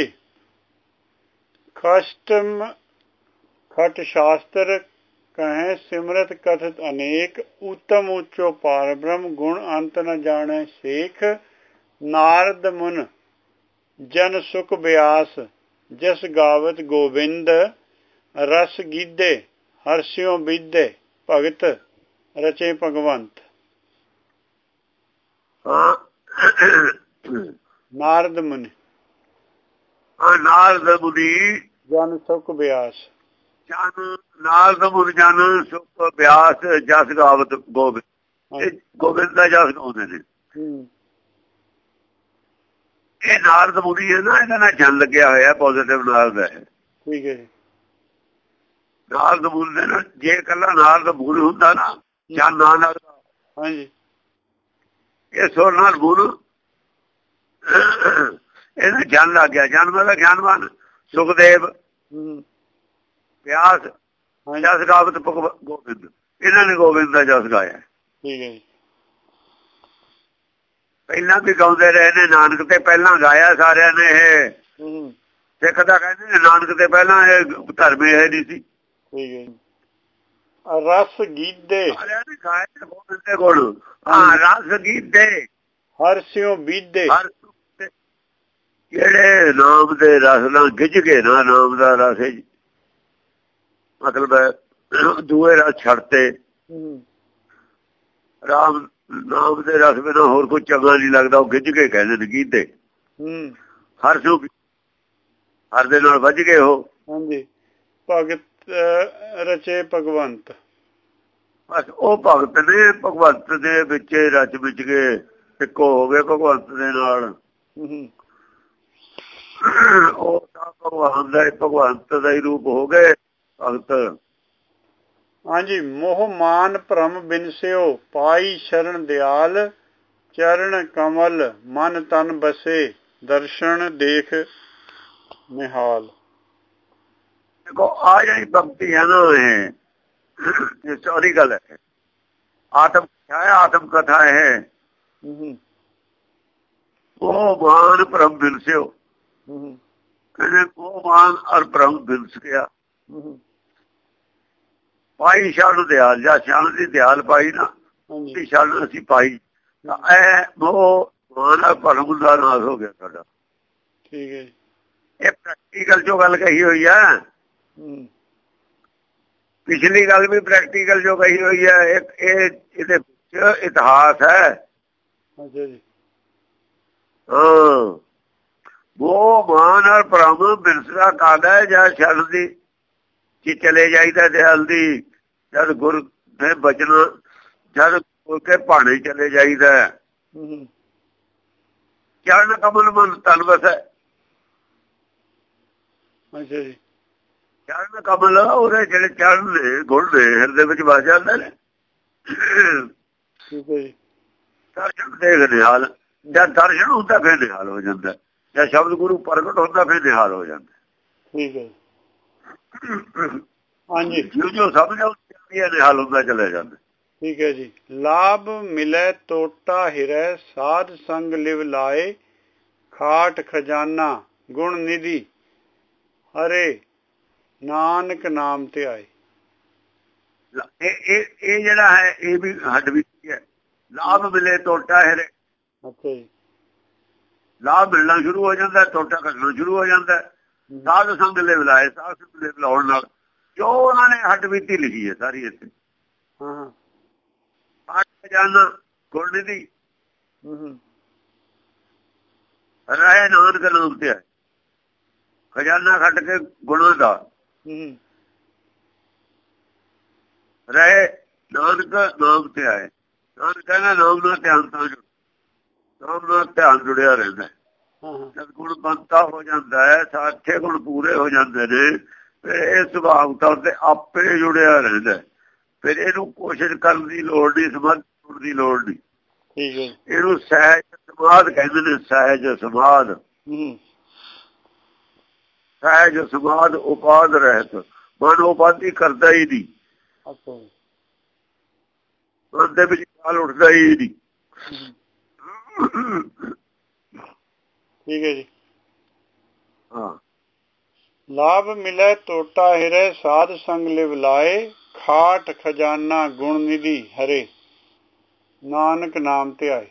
ਖਸ਼ਟਮ ਖਟ ਸ਼ਾਸਤਰ ਕਹੇ ਸਿਮਰਤ ਕਥਤ ਅਨੇਕ, ਉੱਤਮ ਉੱਚੋ ਪਾਰ ਬ੍ਰਹਮ ਗੁਣ ਅੰਤ ਨ ਜਾਣੇ ਸੇਖ। ਨਾਰਦ ਮੁਨ ਜਨ ਸੁਖ ਬਿਆਸ, ਜਸ ਗਾਵਤ ਗੋਬਿੰਦ ਰਸ ਗੀਧੇ। ਹਰਸਿਓ ਵਿਦੇ ਭਗਤ ਰਚੇ ਭਗਵੰਤ। ਨਾਰਦ ਮੁਨੀ, ਨਾਰਦ ਮੁਨੀ ਜਨ ਸੁਖ ਬਿਆਸ, ਜਨ ਨਾਰਦ ਮੁਨੀ ਜਨ ਸੁਖ ਬਿਆਸ, ਜਸ ਗਾਵਤ ਗੋਬਿੰਦ। ਇਹ ਗੋਬਿੰਦ ਦਾ ਜਸ ਗਾਉਂਦੇ ਨੇ। ਇਹ ਨਾਰਦ ਮੁਨੀ ਹੈ ਨਾ, ਇਹਦਾ ਨਾਲ ਜਨ ਲੱਗਿਆ ਹੋਇਆ, ਪੋਜ਼ਿਟਿਵ ਨਾਰਦ ਹੈ। ਠੀਕ ਹੈ ਜੀ। ਨਾਰਦ ਮੁਨੀ ਦੇ ਨਾਲ ਜੇ ਇਕੱਲਾ ਨਾਰਦ ਮੁਨੀ ਹੁੰਦਾ ਨਾ, ਜਨ ਨਾ ਲੱਗਦਾ। ਹਾਂਜੀ। ਇਹ ਸੁਰ ਨਾਲ ਮੁਨ, ਇਹਦਾ ਜਨ ਲੱਗ ਗਿਆ। ਜਨ ਮਤਲਬ ਗਿਆਨਵਾਨ। ਸੁਖਦੇਵ, ਪਿਆਸ, ਜਸ ਗਾਵਤ ਗੋਬਿੰਦ। ਇਹਨਾਂ ਨੇ ਗੋਬਿੰਦ ਦਾ ਜਸ ਗਾਇਆ। ਠੀਕ ਹੈ ਜੀ। ਪਹਿਲਾਂ ਵੀ ਗਾਉਂਦੇ ਰਹੇ ਨੇ, ਨਾਨਕ ਤੇ ਪਹਿਲਾਂ ਗਾਇਆ ਸਾਰਿਆਂ ਨੇ। ਇਹ ਸਿੱਖ ਤਾਂ ਕਹਿੰਦੇ ਨੇ ਨਾਨਕ ਤੇ ਪਹਿਲਾਂ ਇਹ ਧਰਮ ਇਹ ਨਹੀਂ ਸੀ। ਠੀਕ ਹੈ ਜੀ। ਰਸ ਗੀਧੇ, ਸਾਰਿਆਂ ਨੇ ਗਾਇਆ ਗੋਬਿੰਦ ਦੇ ਗੁਣ। ਹਾਂ, ਰਸ ਗੀਧੇ ਹਰਸਿਓ ਵਿਦੇ। ਜਿਹੜੇ ਨਾਮ ਦੇ ਰਸ ਨਾਲ ਗਿੱਝ ਗਏ ਨਾ, ਨਾਮ ਦਾ ਰਸ ਮਤਲਬ ਦੂਏ ਰਸ ਛੱਡਤੇ। ਰਾਮ ਨਾਮ ਦੇ ਰਸ ਬਿਨਾਂ ਹੋਰ ਕੋਈ ਚੰਗਾ ਨਹੀਂ ਲੱਗਦਾ। ਉਹ ਗਿੱਝ ਕੇ ਕਹਿੰਦੇ ਨੇ ਗੀਧੇ। ਹਰ ਸੂ ਹਰ ਦੇ ਨਾਲ ਵੱਜ ਗਏ ਉਹ। ਹਾਂਜੀ। ਭਗਤ ਰਚੇ ਭਗਵੰਤ, ਬਸ ਉਹ ਭਗਤ ਨੇ ਭਗਵੰਤ ਦੇ ਵਿੱਚ ਰਚ ਵਿੱਚ ਗਏ, ਇੱਕੋ ਹੋ ਗਏ ਭਗਵੰਤ ਦੇ ਨਾਲ। ਉਹ ਤਾਂ ਭਗਵਾਨ ਦਾ ਭਗਵੰਤ ਦਾ ਹੀ ਰੂਪ ਹੋ ਗਏ ਭਗਤ। ਹਾਂਜੀ। ਮੋਹ ਮਾਨ ਭਰਮ ਬਿਨਸਿਓ, ਪਾਈ ਸ਼ਰਨ ਦਿਆਲ। ਚਰਨ ਕਮਲ ਮਨ ਤਨ ਬਸੇ, ਦਰਸ਼ਨ ਦੇਖ ਨਿਹਾਲ। ਦੇਖੋ ਆ ਜਿਹੜੀ ਭਗਤੀ ਹੈ ਨਾ, ਇਹ ਸੌਰੀ ਗੱਲ ਹੈ। ਆਤਮ ਕਥਾ ਹੈ, ਆਤਮ ਕਥਾ ਹੈ। ਉਹ ਮਾਨ ਭਰਮ ਬਿਨਸਿਓ, ਕਹਿੰਦੇ ਉਹ ਮਾਨ ਔਰ ਭਰਮ ਬਿਨਸ ਗਿਆ। ਪਾਈ ਸ਼ਰਨ ਦਿਆਲ, ਜਾਂ ਸ਼ਰਨ ਦੀ ਦਿਆਲ ਪਾਈ ਨਾ, ਸ਼ਰਨ ਅਸੀਂ ਪਾਈ। ਇਹ ਉਹ ਮਾਨ ਔਰ ਭਰਮ ਦਾ ਨਾਸ ਹੋ ਗਿਆ ਸਾਡਾ। ਠੀਕ ਹੈ ਜੀ। ਇਹ ਪ੍ਰੈਕਟੀਕਲ ਜੋ ਗੱਲ ਕਹੀ ਹੋਈ ਹੈ। ਪਿਛਲੀ ਗੱਲ ਵੀ ਪ੍ਰੈਕਟੀਕਲ ਜੋ ਕਹੀ ਹੋਈ ਹੈ। ਇਹ ਇਹਦੇ ਵਿੱਚ ਇਤਿਹਾਸ ਹੈ। ਅੱਛਾ ਜੀ। ਹਾਂ, ਉਹ ਮਾਨ ਔਰ ਭਰਮ ਬਿਨਸਦਾ ਕਾਦਾ, ਜਾਂ ਸ਼ਰਨ ਦੀ ਕਿ ਚਲੇ ਜਾਈਦਾ ਦਿਆਲ ਦੀ। ਜਦ ਗੁਰ ਦੇ ਬਚਨ, ਜਦ ਗੁਰ ਕੇ ਭਾਣੇ ਚਲੇ ਜਾਈਦਾ। ਚਰਨ ਕਮਲ ਮਨ ਤਨ ਵਸੈ। ਅੱਛਾ ਜੀ। ਚਰਨ ਕਮਲ ਉਹਦੇ ਜਿਹੜੇ ਚਰਨ ਨੇ, ਗੁਣ ਨੇ, ਹਿਰਦੇ ਵਿੱਚ ਵਸ ਜਾਂਦੇ ਨੇ। ਠੀਕ ਹੈ ਜੀ। ਦਰਸ਼ਨ ਦੇਖ ਨਿਹਾਲ, ਜਦ ਦਰਸ਼ਨ ਹੁੰਦਾ ਫਿਰ ਨਿਹਾਲ ਹੋ ਜਾਂਦਾ। ਜਦ ਸ਼ਬਦ ਗੁਰੂ ਪ੍ਰਗਟ ਹੁੰਦਾ ਫਿਰ ਨਿਹਾਲ ਹੋ ਜਾਂਦਾ। ਠੀਕ ਹੈ। ਹਾਂਜੀ। ਜੋ ਜੋ ਸਮਝ ਆਉਂਦੀ ਹੈ ਨਿਹਾਲ ਹੁੰਦਾ ਚਲੇ ਜਾਂਦਾ। ਠੀਕ ਹੈ ਜੀ। ਲਾਭ ਮਿਲੇ ਤੋਟਾ ਹਿਰੈ, ਸਾਧ ਸੰਗ ਲਿਵ ਲਾਏ। ਖਾਟ ਖਜ਼ਾਨਾ ਗੁਣ ਨਿਧੀ, ਹਰੇ ਨਾਨਕ ਨਾਮ ਤੇ ਆਏ। ਇਹ ਇਹ ਜਿਹੜਾ ਹੈ ਇਹ ਵੀ ਹੱਡ ਵੀ ਹੈ। ਲਾਭ ਮਿਲੇ ਤੋਟਾ ਹਿਰੇ। ਅੱਛਾ ਜੀ। ਲਾਭ ਮਿਲਣਾ ਸ਼ੁਰੂ ਹੋ ਜਾਂਦਾ, ਤੋਟਾ ਘਟਣਾ ਸ਼ੁਰੂ ਹੋ ਜਾਂਦਾ। ਸਾਧ ਸੰਗ ਲੈ ਬੁਲਾਏ, ਸਾਧ ਸੰਗ ਲੈ ਬੁਲਾਉਣ ਨਾਲ ਜੋ ਉਹਨਾਂ ਨੇ ਹੱਡ ਬੀਤੀ ਲਿਖੀ ਹੈ ਸਾਰੀ ਇੱਥੇ। ਹਾਂ ਪਾਠ ਖਜ਼ਾਨਾ ਗੁਣ ਨਿਧੀ ਹੂੰ ਰਹੇ ਨਾਨਕ ਨਾਮ ਤੇ ਆਏ, ਖਜ਼ਾਨਾ ਖੱਟ ਕੇ ਗੁਣਾਂ ਦਾ ਹੂੰ ਰਹੇ ਨਾਨਕ ਨਾਮ ਤੇ ਆਏ। ਨਾਨਕ ਕਹਿੰਦਾ ਨਾਮ ਨਾਲ ਧਿਆਨ ਤਾਂ ਜੁੜ, ਨਾਮ ਨਾਲ ਧਿਆਨ ਜੁੜਿਆ ਰਹਿੰਦਾ। ਜਦ ਗੁਣ ਬੰਤਾ ਹੋ ਜਾਂਦਾ ਹੈ, ਸਾਠੇ ਗੁਣ ਪੂਰੇ ਹੋ ਜਾਂਦੇ ਨੇ, ਫਿਰ ਇਹ ਸੁਭਾਵ ਤੌਰ ਤੇ ਆਪੇ ਜੁੜਿਆ ਰਹਿੰਦਾ। ਫਿਰ ਇਹਨੂੰ ਕੋਸ਼ਿਸ਼ ਕਰਨ ਦੀ ਲੋੜ ਨਹੀਂ, ਸਮਝ ਦੀ ਲੋੜ ਨਹੀਂ। ਇਹਨੂੰ ਸਹਿਜ ਸਮਾਧ ਕਹਿੰਦੇ ਨੇ, ਸਹਿਜ ਸਮਾਧ। ਸਹਿਜ ਸਮਾਧ ਉਪਾਦ ਰਹਿਤ, ਮਨ ਉਪਾਧੀ ਕਰਦਾ ਹੀ ਨਹੀਂ, ਮਨ ਦੇ ਵਿੱਚ ਖਿਆਲ ਉੱਠਦਾ ਹੀ ਨਹੀਂ। ਠੀਕ ਹੈ ਜੀ। ਹਾਂ, ਲਾਭ ਮਿਲੇ ਟੋਟਾ ਹਿਰੇ, ਸਾਧ ਸੰਗ ਲਿਵ ਲਾਏ, ਖਾਟ ਖਜ਼ਾਨਾ ਗੁਣ ਨਿਧੀ ਹਰੇ, ਨਾਨਕ ਨਾਮ ਤੇ ਆਏ।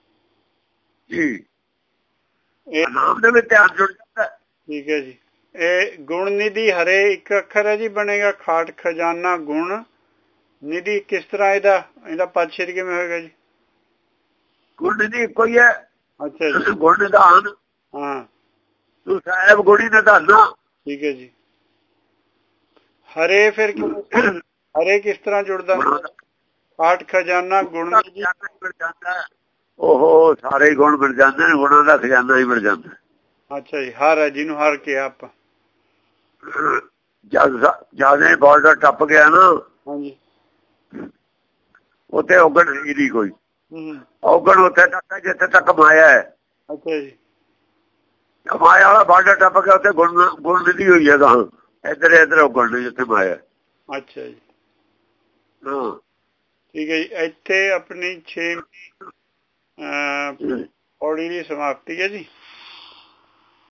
ਇਹ ਨਾਮ ਦੇ ਵਿੱਚ ਧਿਆਨ ਜੁੜ ਜਾਂਦਾ। ਠੀਕ ਹੈ ਜੀ। ਇਹ ਗੁਣ ਨਿਧੀ ਹਰੇ ਇੱਕ ਅੱਖਰ ਹੈ ਜੀ, ਬਣੇਗਾ ਖਾਟ ਖਜ਼ਾਨਾ ਗੁਣ ਨਿਧੀ। ਕਿਸ ਤਰ੍ਹਾਂ ਇਹਦਾ ਇਹਦਾ ਪਦਛੇਦ ਕਿਵੇਂ ਹੋਏਗਾ ਜੀ? ਗੁਣ ਨਿਧੀ ਇੱਕੋ ਹੀ ਹੈ। ਅੱਛਾ ਜੀ। ਗੁਣ ਨਿਧਾਨ, ਹਾਂ ਤੂੰ ਸਾਹਿਬ ਗੁਣੀ ਨਿਧਾਨਾ। ਠੀਕ ਹੈ ਜੀ। ਹਰੇ ਫਿਰ ਹਰੇ ਕਿਸ ਤਰ੍ਹਾਂ ਜੁੜਦਾ? ਖਾਟ ਖਜ਼ਾਨਾ ਗੁਣ ਨਿਧੀ। ਉਹ ਸਾਰੇ ਹੀ ਗੁਣ ਮਿਲ ਜਾਂਦੇ ਨੇ, ਗੁਣਾਂ ਦਾ ਖਜ਼ਾਨਾ ਹੀ ਮਿਲ ਜਾਂਦਾ। ਅੱਛਾ ਜੀ। ਹਰ ਹੈ ਜਿਹਨੂੰ ਹਰ ਕਿਹਾ ਆਪਾਂ। ਜਦ ਜਿਆਦਾ ਬਾਰਡਰ ਟੱਪ ਗਿਆ ਨਾ, ਹਾਂਜੀ, ਉੱਥੇ ਔਗਣ ਨਹੀਂ ਦੀ ਕੋਈ। ਹੂੰ ਔਗਣ ਉੱਥੇ ਤੱਕ ਜਿੱਥੇ ਤੱਕ ਮਾਇਆ ਹੈ। ਅੱਛਾ ਜੀ। ਮਾਇਆ ਵਾਲਾ ਬਾਰਡਰ ਟੱਪ ਗਿਆ, ਉੱਥੇ ਗੁਣ ਗੁਣ ਨਿਧੀ ਹੋਈ ਹੈ। ਗਾਂ ਇੱਧਰ ਇੱਧਰ ਔਗਣ ਨਹੀਂ ਜਿੱਥੇ ਮਾਇਆ। ਅੱਛਾ ਜੀ। ਹਾਂ ਠੀਕ ਹੈ ਜੀ। ਇੱਥੇ ਆਪਣੀ ਛੇਵੀਂ ਪੌੜੀ ਦੀ ਸਮਾਪਤੀ ਹੈ ਜੀ।